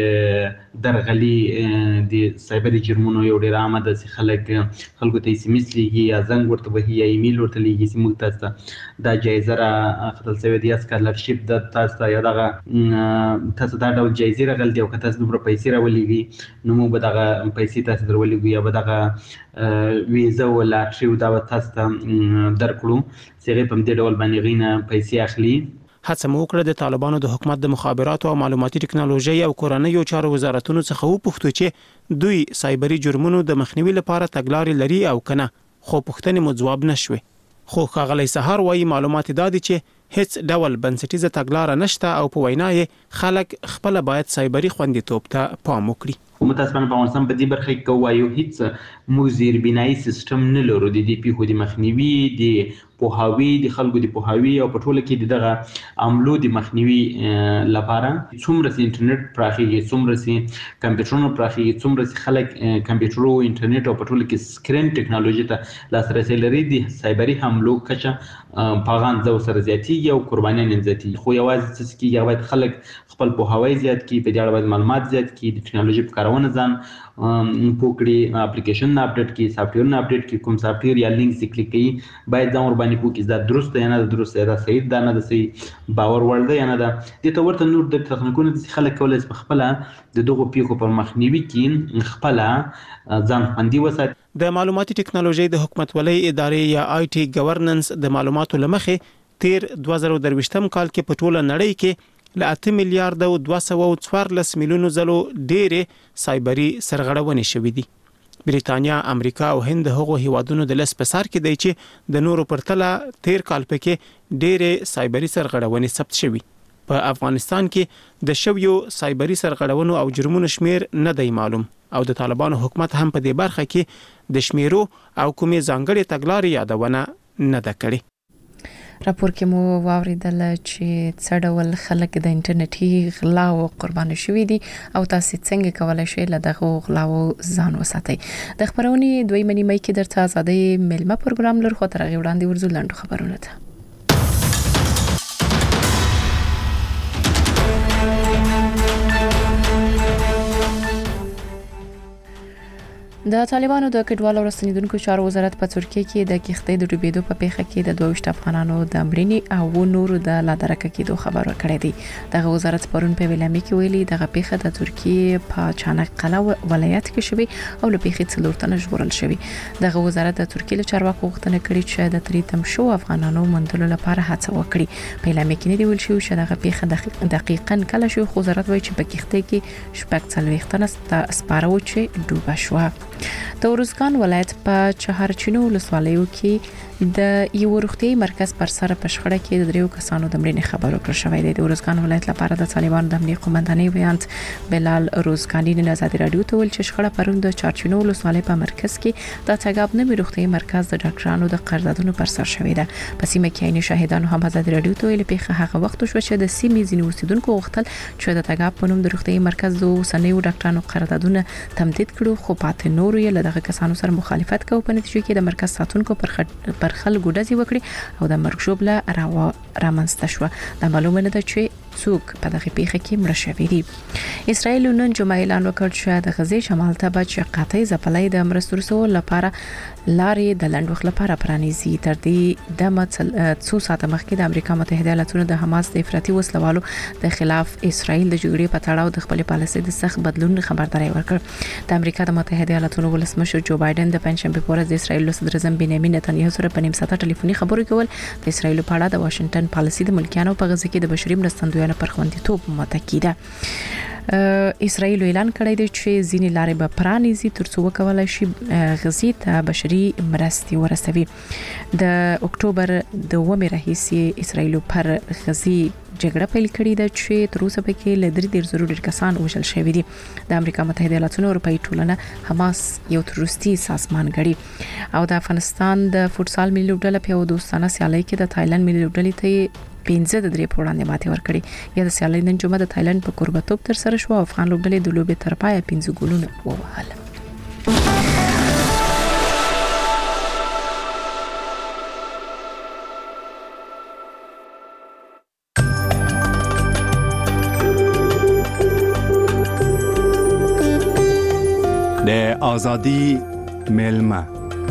درغلي د سایبری جرمونو یو ډېر عامه ده چې خلک خلکو ته ایس ام ایس لیږي یا زنګ ورته وهي یا ایمیل ورته لیږي چې موږ تاسو ته دا جایزه راخطل شوې ده یا سکالرشپ ده تاسو ته یا دغه تاسو دا ډول جایزې راغلي دي او که تاسو دومره پیسې راولېږي نو موږ به دغه پیسې تاسو ته درولېږو یا به دغه ویزه و لاټري دا به تاسو ته درکړو چې هغې په همدې ډول باندې هغوی نه پیسې اخلي. هڅه مو وکړه د طالبانو د حکومت د مخابراتو او معلوماتي ټکنالوژي او کورنیو چارو وزارتونو څخه وپوښتو چې دوی سایبری جرمونو د مخنیوي لپاره تګلارې لري او کنه خو پوښتنې مو ځواب نشوي. خو ښاغلی سهار وایي معلومات دا دي چې هیڅ ډول بنسټیزه تګلاره نشته او په وینا یې خلک خپل باید سایبری خوندیتوب ته پام وکړي. متاسفانه په افغانستان په دې برخه کې وایو هیڅ موږ زیربنایي سیستم نه لرو د دې پیښو د مخنیوي د پوهاوي د خلکو د پوهاوي او په ټوله کې دغه عملو د مخنیوي لپاره څومره چې انټرنیټ پراخیږي څومره چې کمپیوټرونه پراخیږي څومره چې خلک کمپیوټر او انټرنیټ او په ټوله کې سکرین ټکنالوژي ته لاسرسی لري د سایبری حملو کچه په غانځو سره زیاتیږي او قربانیان زیاتیږي. خو یوازې څه کېږي باید خلک خپل پوهاوی زیات کړي په دې اړه باید معلومات زیات کړي د ټکنالوژي په کارونه ځان پوکړي اپلیکیشن اپډیټ کړي سافټویر اپډیټ کړي کوم سافټویر یا لینک چې کلیک کوي باید ځان ور باندې پوکړي دا درست یا نه درست یا صحیح دا نه د صحیح باور وړ دی یا نه ده. دې ته ورته نور د تخنیکونو چې خلک کولای شي خپل د دغه پیښو پر مخنیوي کې خپل ځان خوندي وساتي. د معلوماتي ټکنالوژي د حکومتولۍ ادارې یا آی ټي ګورننس د معلوماتو لمخې تیر دوه زره درویشتم کال کې په ټوله نړۍ کې له اته میلیارډ او دوه سوه څوارلس میلیونو ځلو ډېرې سایبري سرغړونې شوې دي. بریتانیا، امریکا او هند هغو هیوادونو د لس په سر کې دی چې د نورو پرتله تیر کال پکې ډېرې سایبري سرغړونې ثبت شوي. په افغانستان کې د شویو سایبري سرغړونو او جرمونو شمیر نه دی معلوم او د طالبانو حکومت هم په دې برخه کې د شمیرو او کومې ځانګړې تګلارې یادونه نه ده کړې. راپور کې مو واوریدل چې څه ډول خلک د انټرنیټي غلاو قرباني شوي دي او تاسو څنګه کولای شئ له دغه غلاو ځان وساتئ. د خبرونې دوی منی مې کې درته آزادۍ ملما پروګرام لر خو تر غوړاندې ورزو لاندو خبرونه ده. د طالبانو د کډوالو راستنیدونکو چارو وزارت په ترکیه کې د کښتۍ د ډوبېدو په پیښه کې د دوه ویشت افغانانو د مړینې او نورو د لادرکه کېدو خبر ورکړی دی. دغه وزارت پرون په ویلامي کې ویلي دغه پیښه د ترکیه په چانقله ولایت کې شوې او له پیښې څلور تنه ژغورل شوي. دغه وزارت د ترکیه له چارواکو غوښتنه کړې چې د تریتم شو افغانانو موندلو لپاره هڅه وکړي. په ویلامي کې نه دی ویل شوی چې دغه پیښه دقیقاً کله شو، خو وزارت وایي چې په کښتۍ کې شپږ څلوېښت تنه سپاره و چې ډوبه شوه. د ورزګان ولایت په چهارچینو ولسوالیو کې د یو روغتي مرکز پر سر په شخړه کې د دریو کسانو د مړینې خبر ورکړل شوی دی. د ورزګان ولایت لپاره د طالبانو د امنیت قومندانۍ ویاند بلال روزګانی د آزادي رادیو ته ویل چې شخړه پرون د چهارچینو ولسوالۍ په مرکز کې د تګاب نوي روغتي مرکز د ډاکټرانو د قراردادونو پر سر شوی دی. په سیمه کې عیني شاهدانو هم آزادي رادیو ته ویل پیښه هغه وخت شو چې د سیمې ځینې اوسیدونکو غوښتل چې د تګاب په نوم د روغتي مرکز د اوسنیو ډاکټرانو قراردادونه تمدید کړي، خو پاتې نورو یې له دغه کسانو سره مخالفت کوي. په نتیجه کې د مرکز ساتونکو پر پر خلکو ډزې وکړي او د مرګ ژوبله رامنځته شوه. د معلومه نه ده چې څوک په دغه پیښه کې مړ شوی دی. اسرائیل نن جمعه اعلان وکړ چې د غزې شمال ته به چې قطعي ځپلۍ د مرستو رسولو لپاره لارې د لنډ وخت لپاره پرانیزي. تر دې دمه څو ساعته مخکې د امریکا متحده ایالاتونو د حماس د افراطي وسلوالو د خلاف اسرائیل د جګړې په تړاو د خپل پالیسۍ د سخت بدلون خبرداري ورکړ. د امریکا د متحده ایالاتونو ولسمشر جو بایدن د پنځشنبه په ورځ د اسرائیل صدر اعظم بنیامین نتنیاهو سره په نیم ساعته ټلیفوني خبرې کول د اسرائیل په اړه د واشنگټن پالیسۍ د ملکیانو په غزه کې د بشري مرستندویانو پر خوندیتوب متکیده. اسرائیل اعلان کړی دی چې ځینې لارې به پرانیزي ترڅو وکولای شي غزې ته بشري مرستې ورسوي. د اکتوبر د اوومې راهیسې اسرائیل پر غزې جګړه پیل کړې ده چې تر اوسه پکې له درې ډیر ضروري کسان وژل شوي دي. د امریکا متحده ایالاتونو اروپאי ټولنه حماس یو تروریستي سازمان ګڼي او د افغانستان د فوتسال ملي لوبډله په دوستانه سیالۍ کې د تایلند ملي لوبډلې ته پنځه د درې په وړاندې ماتې ورکړې. یا د سیالۍ نن جمعه د تایلند په کوربتوب تر سره شو. افغان لوبډلې د لوبې تر پایه پنځه ګولونه ووهل. د آزادی ملما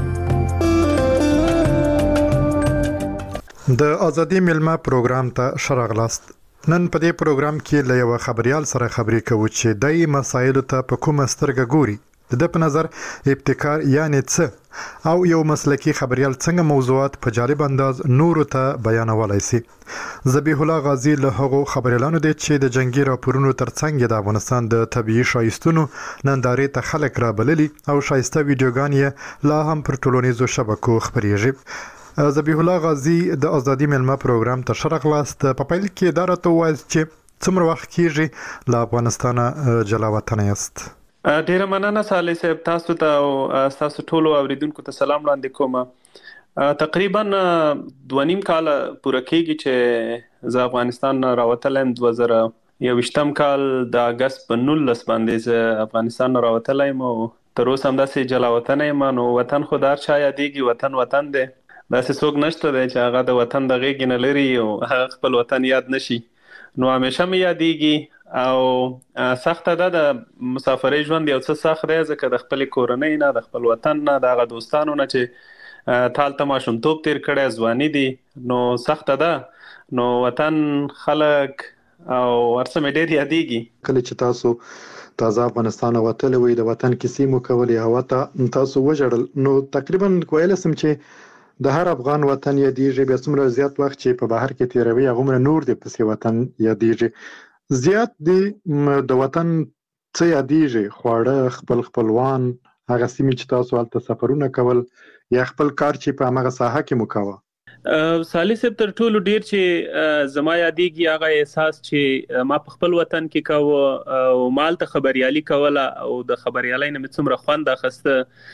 د آزادی ملما پروګرام ته شراغلاست. نن په دې پروګرام کې له یو خبريال سره خبرې کوو چې دای مسایل ته په کومه سترګه ګوري. د د په نظر ابتکار یعنی څه او یو مسلکی خبريال څنګه موضوعات په جالب انداز نور ته بیانولای شي. ذبیح الله غازی له هغو خبريالانو دی چې د جنگي راپورونو ترڅنګ د افغانستان د طبيعي شایستونو نندارې ته خلک را بللي او شایسته ویډیوګان یې لا هم پر ټولنیزو شبکو خبريږي. ذبیح الله غازی د آزادی ملما پروګرام ته شرغلاست. په پیل کې دا راته وایي چې څومره وخت کېږي له افغانستانه جلا وطن یاست؟ ډیره مننه صالح صاحب، تاسو ته او تاسو ټولو اوریدونکو ته سلام وړاندې کوم. تقریبا دوه نیم کال پوره کېږي چې زه افغانستان راوتلم. دوه زره یوویشتم کال د اگست په نولس باندې زه افغانستان راوتلم او تر اوسه همداسې جلا وطن یم. نو وطن خو د هر چا یادېږي، وطن وطن دی، داسې څوک نشته دی چې هغه د وطن د غېږې نه لري او هغه خپل وطن یاد نشي. نو همیشه مې یادېږي او سخته ده د مسافرۍ ژوند، یو څه سخت دی ځکه د خپلې کورنۍ نه، د خپل وطن نه، د هغه دوستانو نه چې تالته ماشومتوب تیر کړی، ځواني دي، نو سخته ده. نو وطن، خلک او هر څه مې ډېر یادېږي. کله چې تاسو تازه افغانستان وتلی وئ د وطن کیسې مو کولې، هوا ته تاسو وژړل، نو تقریبا ویلی سم چې د هر افغان وطن یادېږي، بیا څومره زیات وخت چې په بهر کې تیروي هغومره نور د پسې وطن یادېږي. زیات دی د وطن څه یادېږي؟ خواړه، خپل خپلوان، هغه سیمې چې تاسو هلته سفرونه کول یا خپل کار چې په همغه ساحه کې مو کاوه. صالح صاحب تر ټولو ډیر چې زما یادېږي هغه احساس چې ما په خپل وطن کې کاوه او مال ته خبريالي کوله او د خبريالۍ نه مې څومره خوند اخیسته.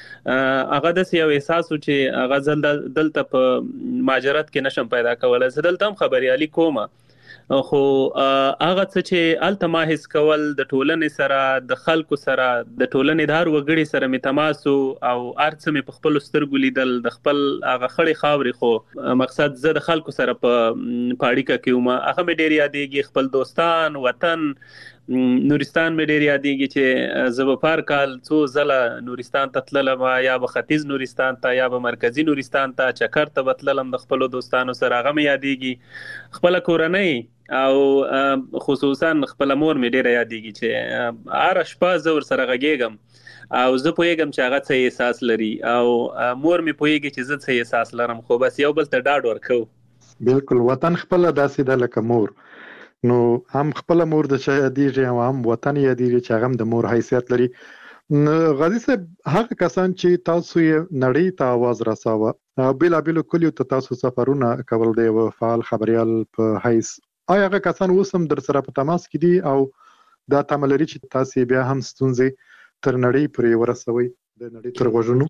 هغه داسې یو احساس و چې هغه ځل دلته په مهاجرت کې نشم پیدا کولی. زه دلته هم خبريالي کوم، خو هغه څه چې هلته ما حس کول د ټولنې سره، د خلکو سره، د ټولنې د هر وګړي سره مې تماس او هر څه مې په خپلو سترګو لیدل، د خپل هغه خړې خاورې، خو مقصد زه د خلکو سره په اړیکه کې وم. هغه مې ډېر یادېږي، خپل دوستان، وطن. نورستان مې ډېر یادېږي چې زه به په هر کال څو ځله نورستان ته تللم، یا به ختیځ نورستان ته یا به مرکزي نورستان ته چکر ته به تللم د خپلو دوستانو سره. هغه مې یادېږي. خپله کورنۍ او خصوصا خپله مور مې ډېره یادېږي چې هره شپه زه ورسره غږېږم او زه پوهېږم چې هغه څه احساس لري او مور مې پوهېږي چې زه څه احساس لرم، خو بس یو بل ته ډاډ ورکوو. بالکل، وطن خپله داسې ده لکه مور. نو هم خپله مور د چا یادېږي او هم وطن یادېږي چې هغه هم د مور حیثیت لري. غازي صاحب، هغه کسان چې تاسو یې نړۍ ته आवाज رساوه او بېلابېلو کلیو ته تاسو سفرونه کول د یو فعال خبریال په حیث، آیا هغه کسان اوس هم در سره په تماس کې دي او دا تمه لري چې تاسو بیا هم ستونزې تر نړۍ پورې ورسوئ، د نړۍ تر غوږونو؟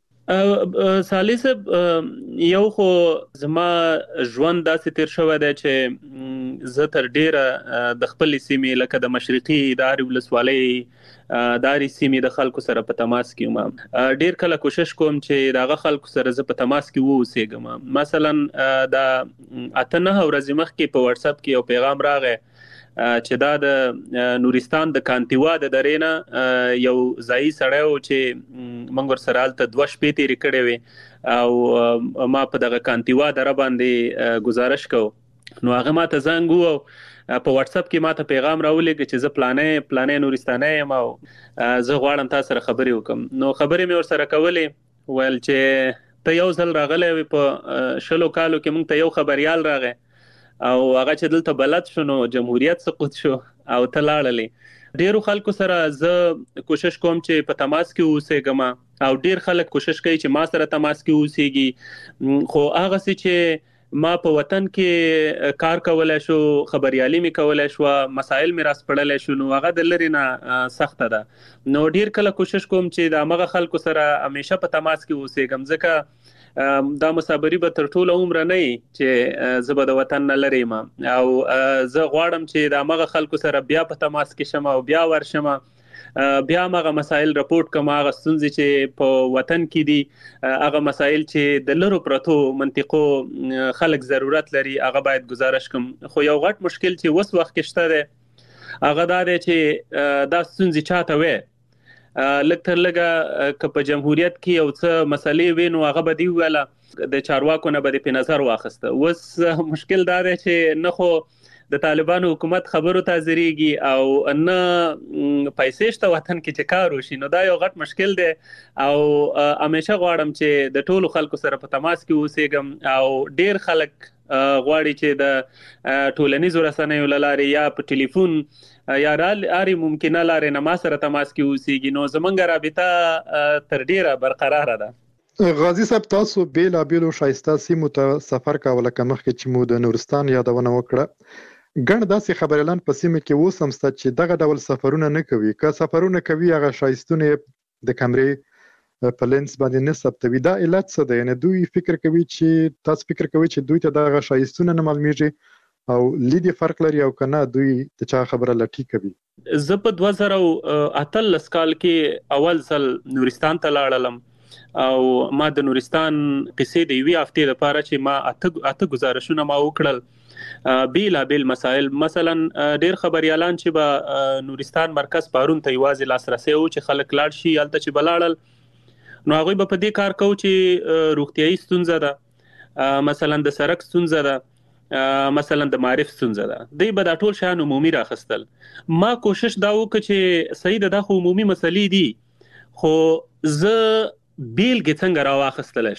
صالح صاحب، یو خو زما ژوند داسې تیر شوی دی چې زه تر ډیره د خپلې سیمې لکه د مشرقي د هرې ولسوالۍ د هرې سیمې د خلکو سره په تماس کې یم. ډیر کله کوشش کوم چې د هغه خلکو سره زه په تماس کې واوسېږم. مثلا د اته نهه ورځې مخکې په واتس اپ کې یو پیغام راغی چې دا د نورستان د کانتیوا د درې نه یو ځایي سړی و چې موږ ورسره هلته دوه شپې تېرې کړې وې او ما په دغه کانتیوا دره باندې ګزارش کو. نو هغه ما ته زنګ ووهو، په واتس اپ کې ما ته پیغام راولېږه چې زه پلانې پلانې نورستانی یم او زه غواړم تا سره خبرې وکړم. نو خبرې مې ورسره کولې، ویل چې ته یو ځل راغلی وې په شلو کالو کې، موږ ته یو خبریال راغی او هغه چې دلته بلد شو نو جمهوریت سقوط شو او ته لاړلې. ډیرو خلکو سره زه کوشش کوم چې په تماس کې اوسېږم او ډیر خلک کوشش کوي چې ما سره تماس کې اوسېږي، خو هغه څه چې ما په وطن کې کار کولای شو، خبريالي مې کولای شو، مسائل مې راسپړلای شو، نو هغه د لرې نه سخته ده. نو ډیر کله کوشش کوم چې د هغه خلکو سره همیشه په تماس کې اوسېږم، ځکه دا مسافري به تر ټوله عمر نه وي چې زه به د وطن نه لرې یم او زه غواړم چې د هغه خلکو سره بیا په تماس کې شم او بیا ورشم، بیا هغه مسائل راپورټ کوم، هغه ستونزې چې په وطن کې دي، هغه مسائل چې د لرو پرتو منطقو خلک ضرورت لري، هغه باید گزارش کوم. خو یو غټ مشکل چې اوس وخت کې شته دی هغه دا دی چې دا ستونزې چاته وي. لږ تر لږه که په جمهوریت کې یو څه مسلې وي نو هغه به دې وویله، د چارواکو نه به دې په نظر واخیسته. اوس مشکل دا دی چې نه خو د طالبانو حکومت خبرو ته حاضرېږي او نه پیسې شته وطن کې چې کار وشي. نو دا یو غټ مشکل دی او همیشه غواړم چې د ټولو خلکو سره په تماس کې اوسېږم او ډیر خلک غواړي چې د ټولنیزو رسنیو له لارې یا په ټلیفون یا هرې ممکنه لارې نه ما سره تماس کې اوسېږي. نو زموږ رابطه تر ډیره برقراره ده. غازي صاحب، تاسو بېلابېلو ښایسته سیمو ته سفر کوه، لکه مخکې چې مو د نورستان یادونه وکړه. ګڼ داسې خبریالان په سیمه کې اوس هم شته چې دغه ډول سفرونه نه کوي، که سفرونه کوي هغه ښایستونه د کمرې په لینس باندې نه ثبتوي. دا علت څه دی؟ یعنې دوی فکر کوي چې تاسو فکر کوي چې دوی ته دغه ښایستونه نه معلومیږي او لید فرق لري او کنه دوی د چا خبره لټي کوي؟ زه په دوه زره اتلس کال کې اول ځل نورستان ته لاړلم او ما د نورستان قصې د یوې هفتې لپاره چې ما اته اته گزارشونه ما وکړل، بیلابیل مسائل. مثلا ډیر خبريالان چې به نورستان مرکز پارون ته یوازې لاسرسي و چې خلک لاړ شي هلته چې بلاړل، نو هغوی به په دې کار کو چې روغتیایي ستونزه ده، مثلا د سړک ستونزه ده، مثلا د معرف ستونزه ده، دوی به دا ټول شیان عمومي راخستل. ما کوشش دا وکړ چې صحیح ده، دا خو عمومي مسلې دي، خو زه بیلګې څنګه راواخیستلی شم.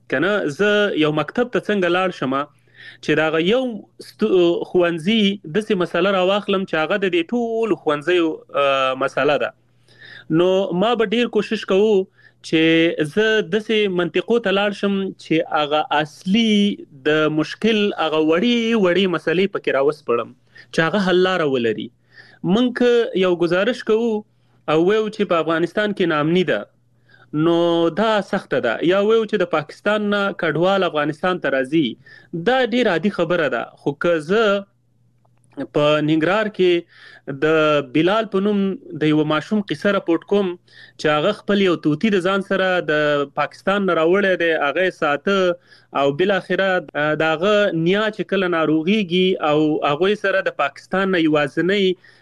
کنه زه یو مکتب ته څنګه لاړ شم چې دا یو خوانزي د څه مسله راواخلم چې هغه د ټول خوانزي مسله ده نو ما به ډیر کوشش کوو چې زه د څه منطقو ته لاړ شم چې هغه اصلي د مشکل هغه وړي وړي مسلې پکې راوسپړم چې هغه حل لاره ولري. مونږ یو گزارش کوو او ویو چې په افغانستان کې ناامني ده نو دا سخته ده یا ویو چې د پاکستان نه کډوال افغانستان ته راځي دا ډیر عادي خبره ده. خو که زه په ننګرهار کې د بلال په نوم د یو ماشوم قصه راپورټ کوم چې هغه خپل یو توتی د ځان سره د پاکستان نه راوړی دی هغه ساته او بل اخره داغه نیا چې کله ناروغيږي او هغه سره د پاکستان نه یوازنۍ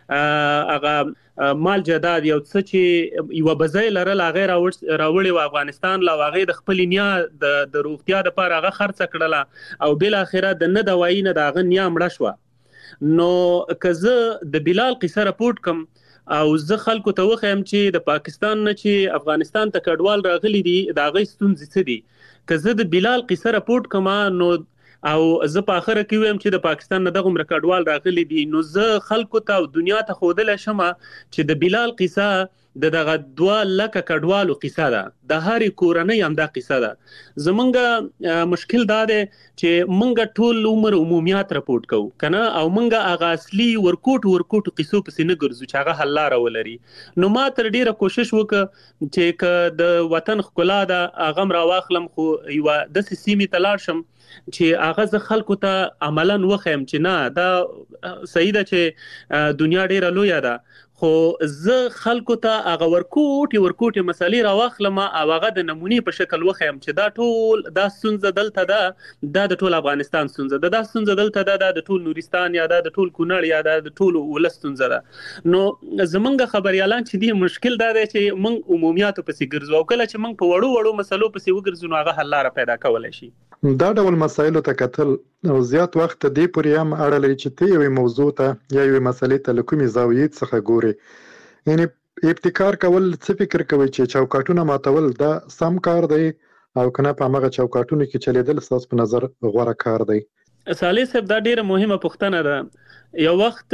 هغه مال جداد یو څه چې یو بځای لرل هغه راوړی و افغانستان لا هغه د خپل نیا د د روغتیا لپاره هغه خرڅ کړله او بل اخره د نه دوايي نه داغه نیا مړه شو. نو که زه د بلال قصه راپورټ کوم او زه خلکو ته وخیم چې د پاکستان نه چې افغانستان ته کډوال راغلي دي دا غي ستونزې څه دي که زه د بلال قصه راپورټ کوم نو او زه په اخر کې ویم چې د پاکستان نه دغه کډوال راغلي دي نو زه خلکو ته او دنیا ته خودل شم چې د بلال قصه د دغه دوا لکه کډوالو قصه ده د هر کورنۍ هم دا قصه ده. زمونږ مشکل دا دی چې مونږ ټول عمر عمومیات راپورټ کوو کنه او مونږ هغه اصلي ورکوټ ورکوټ قصو پسې نه ګرځو چې هغه حل لاره ولري. نو ما تر ډیره کوشش وکړ چې ک د وطن ښکلا ده هغه را واخلم خو یو د سیمې تلار شم چې هغه ز خلکو ته عملاً وخیم چې نه دا صحیح ده چې دنیا ډیره لوی ده خو زه خلکو ته هغه ورکوټي ورکوټي مسالې راواخلم او هغه د نمونې په شکل وخیم چې دا ټول دا ستونزه دلته ده دا د ټول افغانستان ستونزه ده دا ستونزه دلته ده د ټول نورستان یا د ټول کونړ یا د ټول ولس ستونزه ده. نو زمونږ خبريالان چې دی مشکل دا دی چې موږ عمومیاتو پسې ګرځو او کله چې موږ په وړو وړو مسلو پسې وګرځو نو هغه حل لاره پیدا کولای شي. دا ډول مسایلو ته کتل او زیات وخت دی پورې هم اړه لري چې ته یو موضوع ته یا یو مسلې ته لکومي زاویې څخه ګوري. یعنی ابتکار کول څه فکر کوي چې چوکاټونه ماتول دا سم کار دی او کنه په هغه چوکاټونو کې چلیدل ستاسو په نظر غوړه کار دی؟ صالح صاحب دا ډیره مهمه پوښتنه ده. یو وخت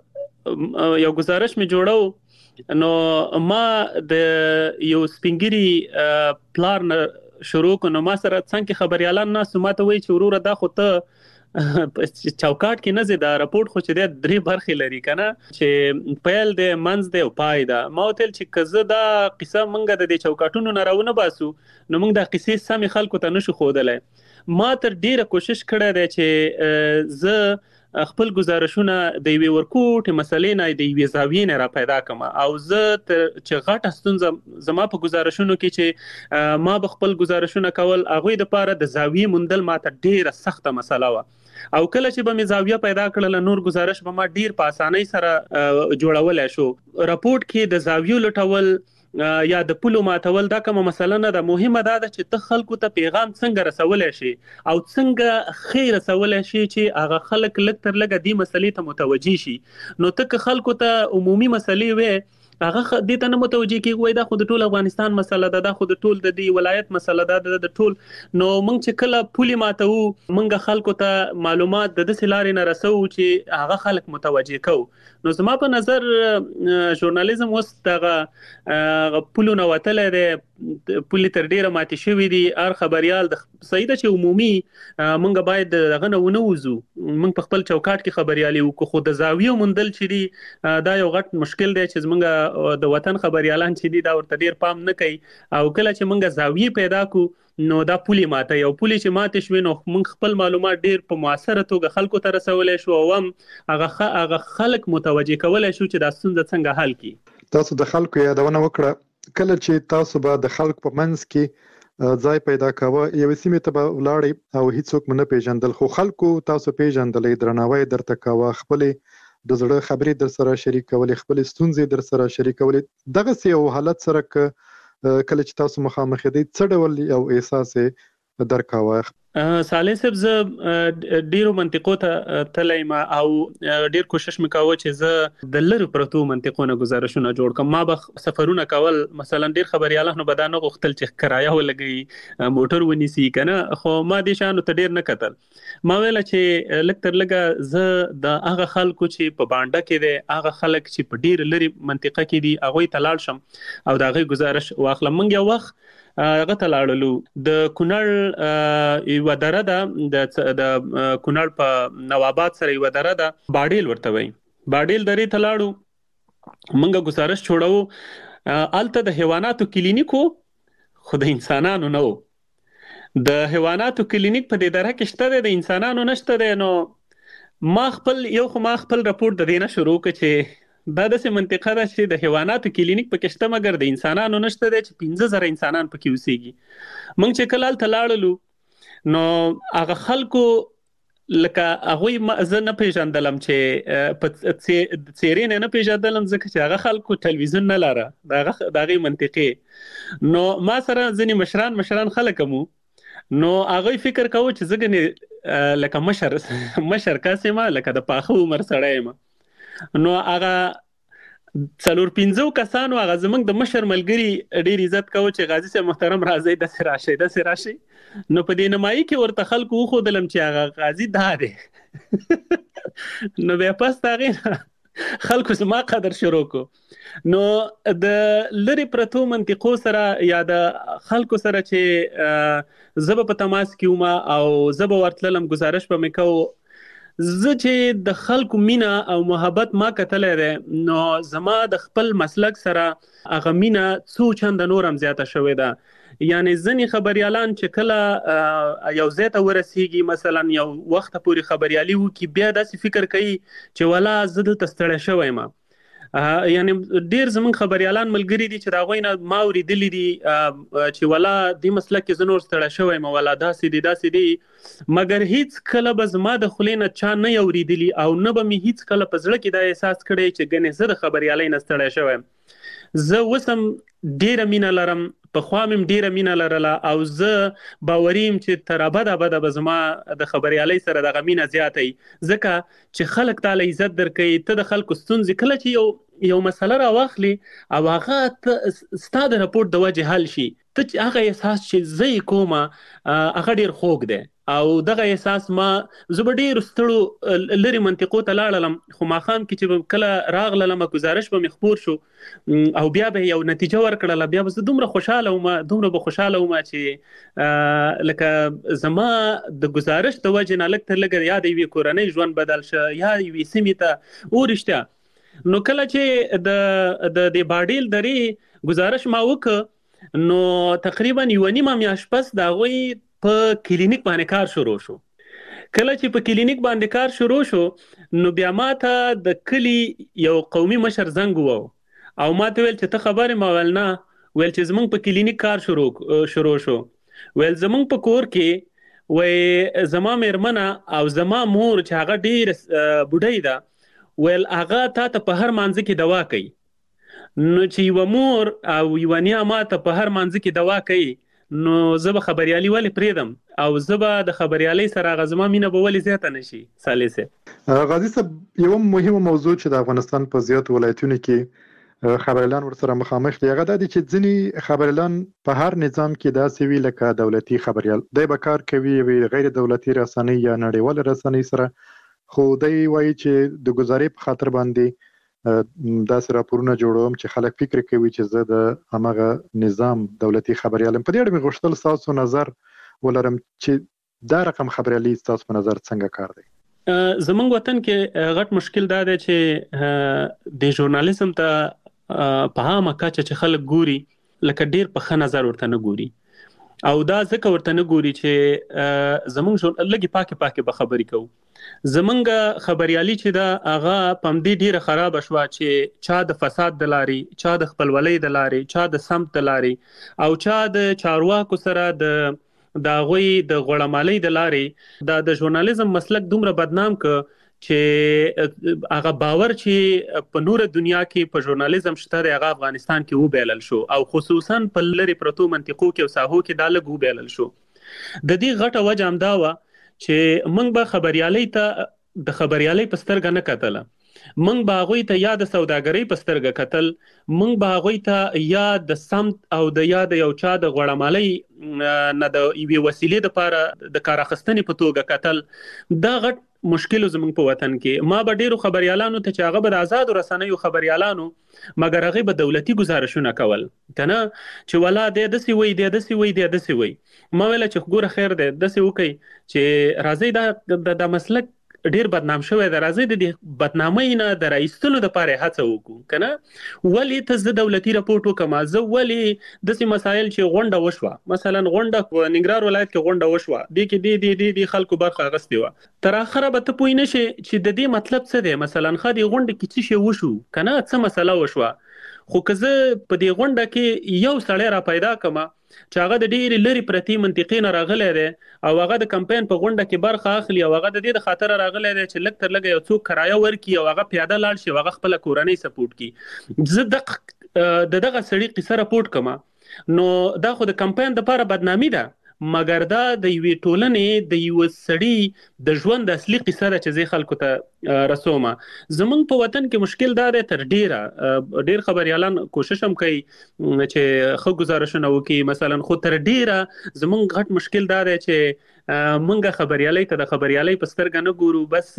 یو گزارش می جوړو نو ما د یو سپینګری پلان شروع کنو ما سره څنګه خبريالان ناس ماته وی چې وروره دا خو ته چوکاټ کې نه زیاده راپورټ خو چې د درې برخې لري کنه چې پیل د منځ د او پای دا ما وتل چې کزه دا قصه منګه د چوکاټونو نه راونه باسو نو موږ دا قصې سم خلکو ته نشو خودلای. ما تر ډیره کوشش کړې ده چې زه خپل گزارشونه د یوې ورکوټ مسلې نه د یوې زاویې نه را پیدا کړم او زه چې غټه ستونزه زما په گزارشونو کې چې ما به خپل گزارشونه کول هغه د پاره د زاویې مندل ماته ډیره سخته مسله و او کله چې به می زاویه پیدا کړل نور گزارش به ما ډیر په اسانۍ سره جوړول شو. راپورټ کې د زاویو لټول یا د پلو ماتول دا کومه مسله نه ده. مهمه ده چې ته خلکو ته پیغام څنګه رسولای شي او څنګه خیر رسولای شي چې هغه خلک لک تر لګه دی مسلې ته متوجي شي. نو ته خلکو ته عمومي مسلې وې هغه دې ته نه متوجي کیږي دا خو د ټول افغانستان مسله ده دا خو د ټول د دې ولایت مسله ده د ټول. نو موږ چې کله پولی ماتو موږ خلکو ته معلومات د دې لارې نه رسو چې هغه خلک متوجي کو. نو زما په نظر ژورنالیزم اوس دغه پولو نه وتلې ده پولی تر ډیره ماتې شوې دي هر خبريال د صحیح ده چې عمومي موږ باید دغه نه ونوزو موږ په خپل چوکاټ کې خبريالي وکړو خو د زاویو مندل چې دي دا یو غټ مشکل دی چې موږ د وطن خبريالان چې دي دا ورته ډیر پام نه کوي او کله چې موږ زاویې پیدا کو نو دا پولی ماته یو پولی چې ماته شوي نو موږ خپل معلومات ډیر په موثره توګه خلکو ته رسولای شو او هم هغه هغه خلک متوجي کولای شو چې دا ستونزه څنګه حل کړي. تاسو د خلکو یادونه وکړه کله چې تاسو به د خلکو په منځ کې ځای پیدا کاوه یو سیمه ته ولاړی او هیڅوک نه پیژندل خو خلکو تاسو پیژندلې درناوی درته کاوه خپل د زړه خبرې در سره شریکولې خپل ستونزې در سره شریکولې دغه یو حالت سره کله چې تاسو مخامخ دي څه ډول یو احساس درکاوه؟ صالح صاحب زه ډیرو منطقو ته تللی ما او ډیر کوشش مې کاوه چې زه د لرو پرتو منطقو نه گزارشونه جوړ کړم. ما به سفرونه کول، مثلا ډیر خبريالانو به دا نه غوښتل چې کرایه ولګي موټر ونیسي کنه، خو ما دې شانو ته ډیر نه کتل. ما ویل چې لږ تر لږه زه د هغه خلکو چې په بانډه کې دي، هغه خلک چې په ډیر لري منطقه کې دي، هغه ته لاړ شم او دا غي گزارش واخلم. منګ یو وخت هغه ته لاړلو د کونړ یو دره ده، د کونړ په نواباد سره یو دره ده، باډیل ورته وایي. باډیل درې ته لاړو، منګه گزارش جوړو. الته د حیواناتو کلینیکو خو د انسانانو نه و. د حیواناتو کلینیک په دې دره کې شته دی، د انسانانو نشته دی. نو ما خپل یو خو ما خپل راپور د دې نه شروع کړ چې دا داسې منطقه ده چې د حیواناتو کلینیک پکې شته مګر د انسانانو نشته دی، چې پنځه زره انسانان پکې اوسېږي. موږ چې کله هلته لاړلو نو هغه خلکو لکه هغوی زه نه پیژندلم، چې په څېرې نه نه پیژندلم ځکه چې هغه خلکو تلویزیون نه لره د هغې منطقې. نو ما سره ځینې مشران مشران خلک هم، نو هغوی فکر کوو چې زه ګنې لکه مشر مشر کس یم، لکه د پاخه عمر سړی یم. نو هغه څلور پنځو کسانو هغه زمونږ د مشر ملګري ډیر عزت کوو چې غازي صاحب محترم راځي داسې راشي داسې راشي. نو په دې نمایي کې ورته خلکو وښودلم چې هغه غازي دا دی. نو بیا پس د هغې خلکو زما قدر شروع کو. نو د لرې پرتو منطقو سره یا د خلکو سره چې زه به په تماس کې وم او زه به ورتللم، گزارش به مې کوو. زه چې د خلکو مینه او محبت ما کتلی دی، نو زما د خپل مسلک سره هغه مینه څو چنده نور هم زیاته شوې ده. یعنی ځینې خبریالان چې کله یو ځای ته ورسیږي، مثلا یو وخت پورې خبریالي وکړي، بیا داسې فکر کوي چې ولا زه دلته ستړی شوی یم. یعنی ډیر زمونږ خبریالان ملګري دي چې د هغوی نه ما اورېدلي دي چې ولا دې مسلک کې زه نور ستړی شوی یم، ولا داسې دي داسې دي، مګر هیڅ کله به زما د خولې نه چا نه اورېدلي او نه به مې هیڅ کله په زړه کې دا احساس کړی چې ګنې زه د خبریالۍ نه ستړی شوی یم. زه اوس هم ډیره مینه لرم، پخوا مې ډیره مینه لرله او زه باوري یم چې تر ابده ابده به زما د خبریالۍ سره دغه مینه زیاته وي، ځکه چې خلک تاله عزت درکوي. ته د خلکو ستونزې کله چې یو یو مسله راواخلي او هغه ستا د راپورټ د وجې حل شي، ته هغه احساس چې زه یې کومه هغه ډیر خوږ دی. او دغه احساس ما زه به ډېرو ستړو لرې منطقو ته لاړلم، خو ماښام کې چې کله راغللم گزارش به مې خپور شو او بیا به یو نتیجه ورکړله، بیا به زه دومره خوشحاله وم دومره به خوشحاله وم چې لکه زما د گزارش د وجې نه لږ تر لږه یا د یوې کورنۍ ژوند بدل شه یا یوې سیمې ته ورشته. نو کله چې د د باډیل درې گزارش ما وکړ، نو تقریبا یوه نیمه میاشت پس د هغوی په کلینیک باندې کار شروع شو. کله چې په کلینیک باندې کار شروع شو، نو بیا ما ته د کلی یو قومي مشر زنګ وو او ما ته ویل چې ته خبرې ما ویل نه، ویل چې زمونږ په کلینیک کار شروع شروع شو. ویل زمونږ په کور کې وی زما میرمنه او زما مور چې هغه ډېر بوډۍ ده، ویل هغه تا ته په هر مانځه کې دوا کوي. نو چې یوه مور او یوه نیا ما ته په هر مانځه کې دوا کوي، نو زه به خبریالي ولې پرېږدم او زه به د خبریالۍ سره هغه زما مینه به ولې زیاته نه شي. صالح صاحب، غازي صاحب، یوه مهمه موضوع چې د افغانستان په زیاتو ولایتونو کې خبریالان ورسره مخامخ دي هغه دا دی چې ځینې خبریالان په هر نظام کې داسې وي لکه دولتي خبریال، دی به کار کوي یوې غیر دولتي رسنۍ یا نړیوالې رسنۍ سره، خو دی وایي چې د ګزارۍ په خاطر باندې داسې راپورونه جوړوم چې خلک فکر کوي چې زه د همغه نظام دولتي خبریال یم. په دې اړه مې غوښتل ستاسو نظر ولرم چې دا رقم خبریالي ستاسو په نظر څنګه کار دی؟ زمونږ وطن کې غټ مشکل دا دی چې د ژورنالیزم ته په عامه کچه چې خلک ګوري لکه ډیر په ښه نظر ورته نه ګوري، او دا ځکه ورته نه ګوري چې زمونږ لږې پاکې پاکې به خبرې کوو. زمونږ خبریالي چې دا هغه په همدې ډیره خرابه شوه چې چا د فساد د لارې، چا د خپلولۍ د لارې، چا د سمت د لارې او چا د چارواکو سره د د هغوی د غوړمالۍ د لارې دا د ژورنالیزم مسلک دومره بدنام که چې هغه باور چې په نوره دنیا کې په ژورنالیزم شته دی هغه افغانستان کې وبیلل شو، او خصوصا په لرې پرتو منطقو کې او ساحو کې دا لږ وبیلل شو. د دې غټه وجه هم دا وه چې موږ به خبريالۍ ته د خبريالۍ په سترګه نه کتله، موږ به هغوی ته یا د سوداګرۍ په سترګه کتل، موږ به هغوی ته یا د سمت او د یا د یو چا د غوړمالۍ نه د یوې وسیلې دپاره د کار اخیستنې په توګه کتل. دا غټ مشکل زموږ په وطن کې. ما به ډیرو خبريالانو ته چې هغه به د آزادو رسنیو خبريالانو مګر هغه به دولتي گزارشونه کول کنه چې ولا د دسي وي د دسي وي د دسي وي. ما ویل چې ګوره خیر دی دسي وکي چې راځي دا د مسلک ډیر بدنام شوی د راځي د بدنامۍ نه د رئیستلو لپاره هڅه وکړو کنه. ولی ته ز دولتي راپورټ وکما زه ولی دسي مسایل چې غونډه وشوه مثلا غونډه په ننګرهار ولایت کې غونډه وشوه د کې دی دی دی د خلکو برخه غستې و تر اخره به ته پوی نشي چې د دې مطلب څه دی. مثلا خدي غونډه کې څه شی وشو کنه څه مسله وشوه خو که زه په دې غونډه کې یو سړی را پیدا کما چې هغه د ډېری لري پرتی منطقې نه راغلی دی او هغه د کمپاین په غونډه کې برخه اخلي او هغه د دې د خاطر راغلی دی چې لږ تر لږه یو څوک کرایه ورکړي او هغه پیاده لاړ شي او هغه خپله کورنۍ سپورټ کړي. زه د دغه سړي قصه راپورټ کړم نو دا خو د کمپاین دپاره بدنامي ده مګر دا د یوې ټولنې د یو سړي د ژوند اصلي قصه ده چې زه خلکو ته رسومه. زمونږ په وطن کې مشکل دا دی تر ډیره ډیر خبريالان کوشش هم کوي چې ښه گزارشونه وکړي مثلا خو تر ډیره زمونږ غټ مشکل دا دی چې مونږ خبريالۍ ته د خبريالۍ په سترګه نه ګورو بس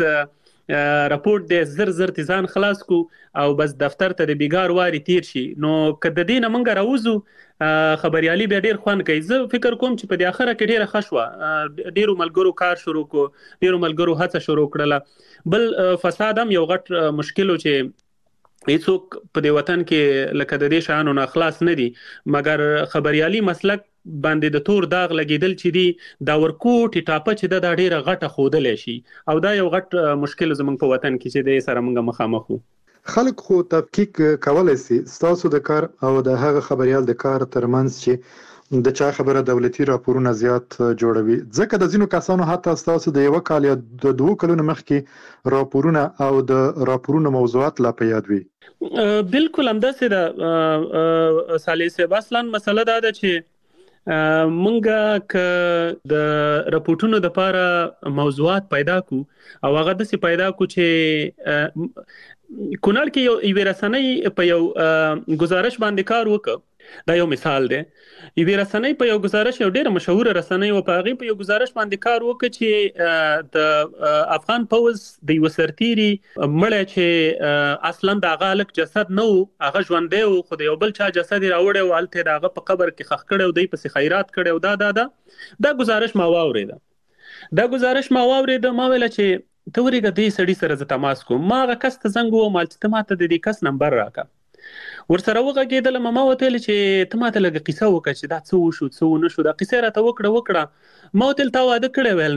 راپورټ دی زر زر تیزان خلاص کو او بس دفتر ته د بیګار واري تیر شي. نو که د دې نه مونږ راوځو خبريالي بیا ډیر خوند کوي. زه فکر کوم چې په دې اخره کې ډیره ښه شوه ډیرو ملګرو کار شروع کو ډیرو ملګرو هڅه شروع کړله. بل فساد هم یو غټ مشکل چې هیڅوک په دې وطن کې لکه د دې شانو نه خلاص نه دي مګر خبريالي مسلک باندې د تور داغ لګیدل چې دی دا ورکوټ ټاپه چې د ډیره غټه خودلې شي او دا یو غټ مشکل زموږ په وطن کې چې د سره موږ مخامخ وو. خلک خو تفکیک کولای شي ستاسو د کار او د هغه خبريال د کار ترمنځ چې د چا خبره دولتي راپورونه زیات جوړوي ځکه د ځینو کسانو حتی ستاسو د یو کال یا د دوه کلونو مخکې راپورونه او د راپورونو موضوعات لا په یاد وي. بالکل همداسې ده صالح صاحب. اصلا مسله دا ده چې مونږه که د راپورټونو د لپاره موضوعات پیدا کو او هغه داسې پیدا کو چې کونړ کې یو یوې رسنۍ په یو گزارش باندې کار وکړ دا یو مثال دی. یوې رسنۍ په یو گزارش یو ډیره مشهوره رسنۍ و په هغې په یو گزارش باندې کار وکړ چې د افغان پوځ د یوه سرتیري مړی چې اصلا د هغه هلک جسد نه و هغه ژوندی و خو د یو بل چا جسد یې راوړی و هلته یې د هغه په قبر کې ښخ کړی و دی پسې خیرات کړی و دا دا دا دا گزارش ما واورېده دا گزارش ما واورېده ما ویله چې ته ورېږه دې سړي سره زه تماس کوم. ما هغه کس ته زنګ ووم چې ته ماته د دې کس نمبر راکړه ورسره وغږېدلم ما ورته ویل چې ته ماته لږه قصه وکړه چې دا څه وشو څه ونه شو دا قصه راته وکړه وکړه ما ورته ویل تا واده کړی ویل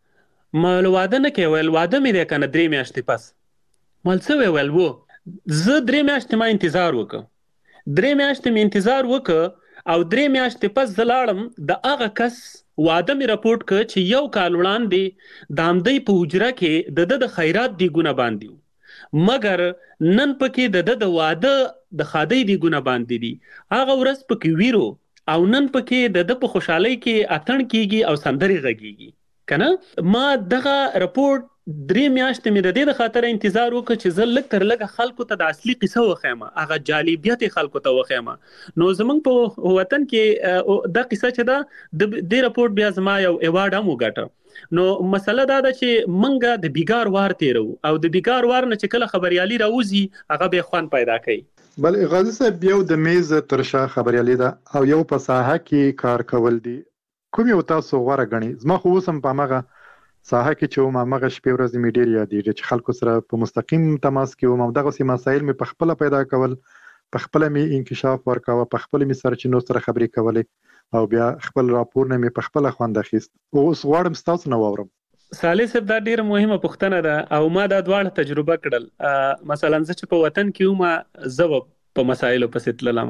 نه ما ویل واده نه کوې ویل واده مې دی که نه درې میاشتې پس ما ویل څه ویل و زه درې میاشتې ما انتظار وکړه درې میاشتې مې انتظار وکړه او درې میاشتې پس زه لاړم د هغه کس واده مې راپورټ کړ چې یو کال وړاندې د همدی په حجره کې د ده د خیرات دیګونه باندې وو مګر نن پکې د ده د واده د ښادۍ دیګونه باندې دي. هغه ورځ پکې ویرو او نن پکې د ده په خوشحالۍ کې اتڼ کیږي او سندرې غږیږي کنه. ما دغه راپورټ درې میاشتې مې د دې د خاطر انتظار وکړ چې زه لږ تر لږه خلکو ته د اصلي قصه وښیم هغه جالبیت یې خلکو ته وښیم. نو زموږ په وطن کې دا قصه چې ده د دې راپورټ بیا زما یو ایوارډ هم وګټه. نو مسله دا ده چې موږ د بیګار وار تیرو او د بیګار وار نه چې کله خبريالي راوځي هغه به خوند پیدا کوي. بل غازی صاحب یو د میز تر شا خبريالي ده او یو په ساحه کې کار کول دي کوم یو تاسو غوړه غني؟ زما خو اوس هم په مغه ساحه کې چې وم هغه شپې ورځې مې ډېر یادېږي چې خلکو سره په مستقیم تماس کې وم همدغسې مسایل مې په خپله پیدا کول په خپله مې انکشاف ورکاوه په خپله مې سرچینو سره خبرې کولې او بیا خپل راپورونه مې په خپله خوند اخیست. اوس غواړم ستاسو نه واورم. صالح صاحب دا ډیره مهمه پوښتنه ده او ما دا دواړه تجربه کړل. مثلا زه چې په وطن کې وم زه په مسایلو پسې تللم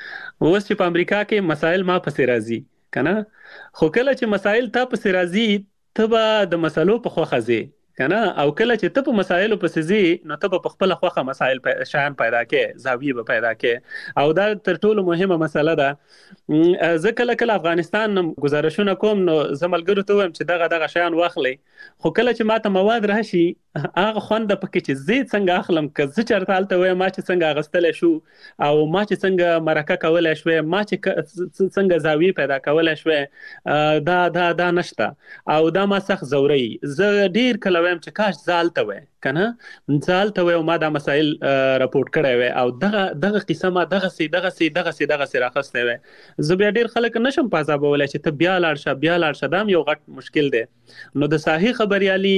اوس چې په امریکا کې مسایل ما پسې راځي کنه خو کله چې مسایل تا پسې راځي ته به د مسلو په خوښه ځې کنه او کله چې ته په مسایلو پسې ځې نو ته په خپل خوخه مسایل شان پیدا کې زاویه به پیدا کې او دا تر ټولو مهمه مسله ده. زه کله کله افغانستان گزارشونه کوم نو زملګرو ته وایم چې دغه دغه شیان واخلي خو کله چې ماته مواد راشي هغه خوند پکې چې زه څنګه اخلم که زه چرته الته وایم ما چې څنګه اغستل شو او ما چې څنګه مرکه کولای شو ما چې څنګه زاویه پیدا کولای شو دا دا دا نشته او دا ما سخت زوري. زه ډیر کله وایم چې کاش زالته وای کنه زالته وای او ما دا مسائل راپورټ کړی وای او دغه دغه قصه ما دغه سي دغه سي دغه سي دغه سي راخسته وای. زه بیا ډیر خلک نشم پازابولای چې ته بیا لاړ شه بیا لاړ شه دا یو غټ مشکل دی. نو د صحیح خبريالي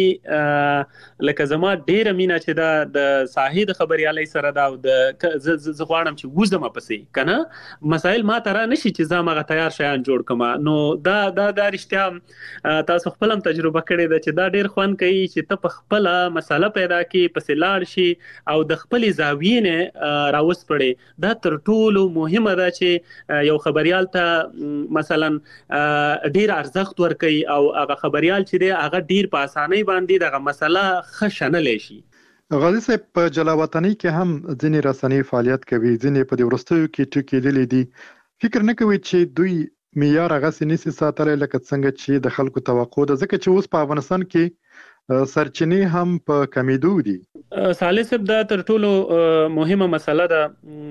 لکه زما ډیره مینا چې دا د صحیح د خبريالي سره دا د ز غواړم چې وزم پسې کنه مسائل ما ترا نشي چې زما غ تیار شیان جوړ کما. نو دا دا د رښتیا تاسو خپل هم تجربه کړې ده چې دا ډیر خوان کوي چې ته په خپل مسله پیدا کې پسې لاړ شي او د خپل زاویې نه راوس پړې. دا تر ټولو مهمه ده چې یو خبريال ته مثلا ډیر ارزښت ورکړي او هغه خبريال چې دی هغه ډیر په اسانۍ باندې دغه مسله خښنلې شي. غازی صاحب په جلاوطنۍ کې هم ځینې رسنۍ فعالیت کوي ځینې په دې وروستیو کې ټکېدلې دي فکر نه کوي چې دوی معیار هغه سنسي ساتلای لکه څنګه چې د خلکو توقع ده ځکه چې اوس په افغانستان کې سرچینې هم په کمیدو دي. صالح صاحب دا تر ټولو مهمه مسله ده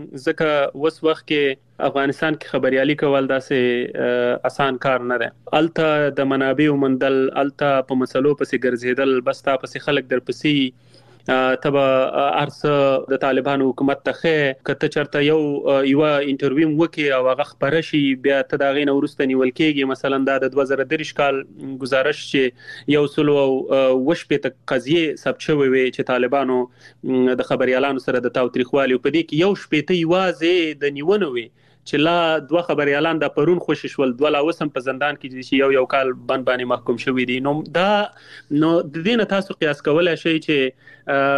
ځکه اوس وخت کې افغانستان کې خبريالي کول داسې آسان کار نه دی. الته د منابع ومندل الته په مسلو پسې ګرځیدل بس تا پسې خلک در پسې تبا ارس د طالبانو حکومت ته کته چرته یو یو انټرویو وکي او هغه خبره شي بیا ته دا غینه ورسته نیول کېږي. مثلا دا د دوه زره درې کال گزارش چې یو سلو وش په قضیه ثبت شوی وي چې طالبانو د خبريالانو سره د تاوتریخوالي په دې کې یو شپېته یوازې د نیونه وي چې لا دوه خبريالان د پرون خوشی شول دوه لا وسم په زندان کې چې یو یو کال بند باندې محکوم شوی دي. نو دا نو د دې نه تاسو قیاس کولای شئ چې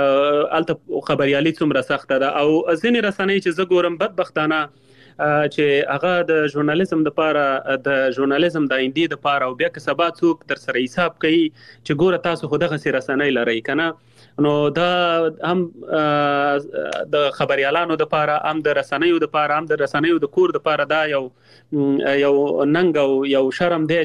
الته خبريالي څومره سخته ده او ځینې رسنۍ چې زه ګورم بدبختانه چې هغه د ژورنالیزم د پاره د ژورنالیزم د ایندې د پاره او بیا که سبا څوک تر سره حساب کوي چې ګوره تاسو خو دغه سي رسنۍ لري کنه نو دا هم د خبريالانو د پاره هم د رسنیو د پاره هم د رسنیو د کور د پاره دا یو یو ننګ او یو شرم دی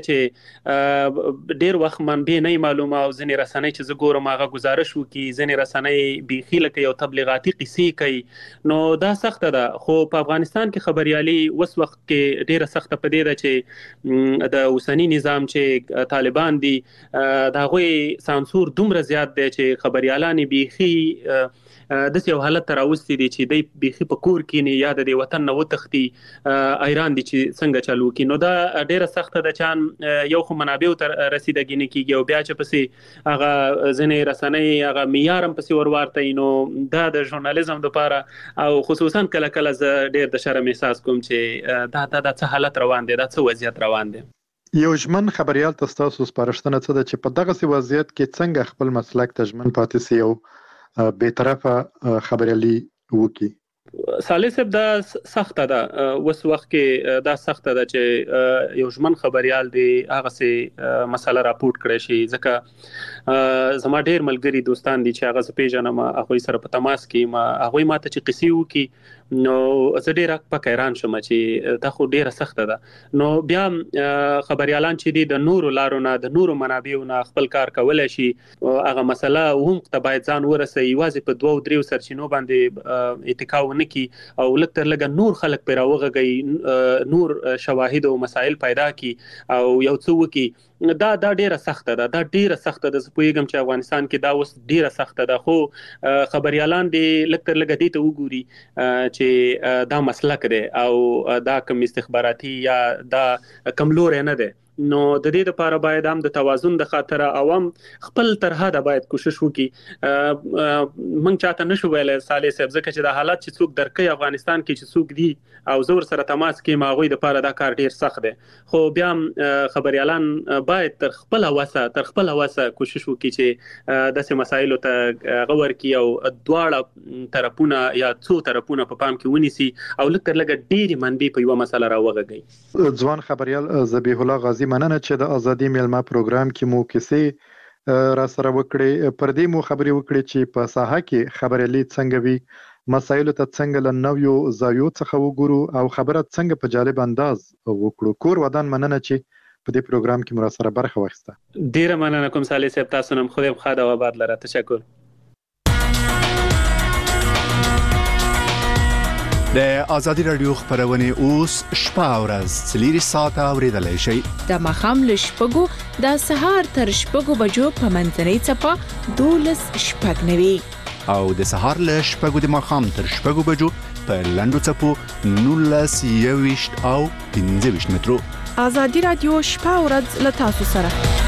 چې ډیر وخت منبع نه معلومه او ځینې رسنۍ چې زه ګورم هغه گزارش وکي ځینې رسنۍ بيخي لکه یو تبلیغاتي قصې کوي نو دا سخته ده. خو په افغانستان کې خبريالي اوس وخت کې ډیره سخته پدې ده چې د اوسنی نظام چې طالبان دي دا غوي سانسور دومره زیات دی چې خبريالان بيخي د یو حالت تر اوستي دي چې د بيخي په کور کې نه یاد دی وطن نو تختی ایران دي چې څنګه چالو کی نو دا ډیره سخته ده چې یو خو منابع تر رسیدګی نه کیږي او بیا چې پسې هغه ځنې رسنۍ هغه معیارم پسې ورورته نو دا د ژورنالیزم لپاره او خصوصا کله کله ز ډیر د شرم احساس کوم چې دا دا د څه حالت روان دي دا څه وضعیت روان دي. یو ژمن خبريال تاسو سپارښتنه څه ده چې په دغه سی وضعیت کې څنګه خپل مسلک ته ژمن پاتې سي او به طرفه خبريالي وکي. صالح صاحب دا سخته ده اوس وخت کې دا سخته ده چې یو ژمن خبريال دی هغه سي مسله راپورټ کړی شي ځکه زما ډیر ملګری دوستان دي چې هغه پیژنم هغه سره په تماس کې ما هغه ماته چې قصې وکي نو زه ډیر په حیران شوم چې دا خو ډیره سخته ده. نو بیا خبريالان چې دي د نورو لارو نه د نورو منابعو نه خپل کار کولای شي هغه مسله هم ته باید ځان ورسي یوازې په دوه درې سرچینو باندې اتکا ونه کی او لکه لګ نور خلک پیرا وغږي نور شواهد او مسائل پیدا کی او یو څه وکي دا دا ډیره سخته ده دا ډیره سخته ده. زه پوهیږم چې افغانستان کې دا اوس ډیره سخته ده خو خبريالان دي لکه لګ دي ته وګوري چې دا مسلک دی او دا کوم استخباراتي یا دا کملور نه دی. نو د دې لپاره باید هم د توازن د خاطر عوام خپل ترها د باید کوشش وکړي. مونږ چاته نشو ویلای صالح صاحب ځکه چې د حالت چې څوک درکې افغانستان کې چې څوک دي او زور سره تماس کې ماغوي د لپاره دا کار ډیر سخت دی خو بیا خبريالان باید تر خپل واسه تر خپل واسه کوشش وکړي چې د سه مسایلو ته غور کی او دواړه طرفونه یا څو طرفونه په پام کې ونیسي او لکه لګ ډیر منبع په یو مسله راوغږي. ځوان خبريال ذبیح الله غازی مننه چې د ازادي میلمه پروګرام کې مو کیسې را سره وکړي. پر دې مو خبرې وکړي چې په ساحه کې خبرېلې څنګه وي، مسایلو ته څنګه له نویو زاویو څخه وګورو او خبره څنګه په جالب انداز وکړو. کور ودان مننه چې په دې پروګرام کې مو را سره برخه واخیسته. ډیره مننه کوم صالح صاحب، تاسو نن خو دې بخاد او آباد لره. تشکر. د ازادي رادیو خبرونه اوس شپه او ورځ څلور ساعته اوریدلای شئ. د مخام له شپږو د سهار تر شپږو بجو په منځنۍ چپه دولس شپږ نوي او د سهار له شپږو د مخام تر شپږو بجو په لندو چپو نولس یويشت او پنځه ویشت مترو. ازادي رادیو شپه او ورځ له تاسو سره.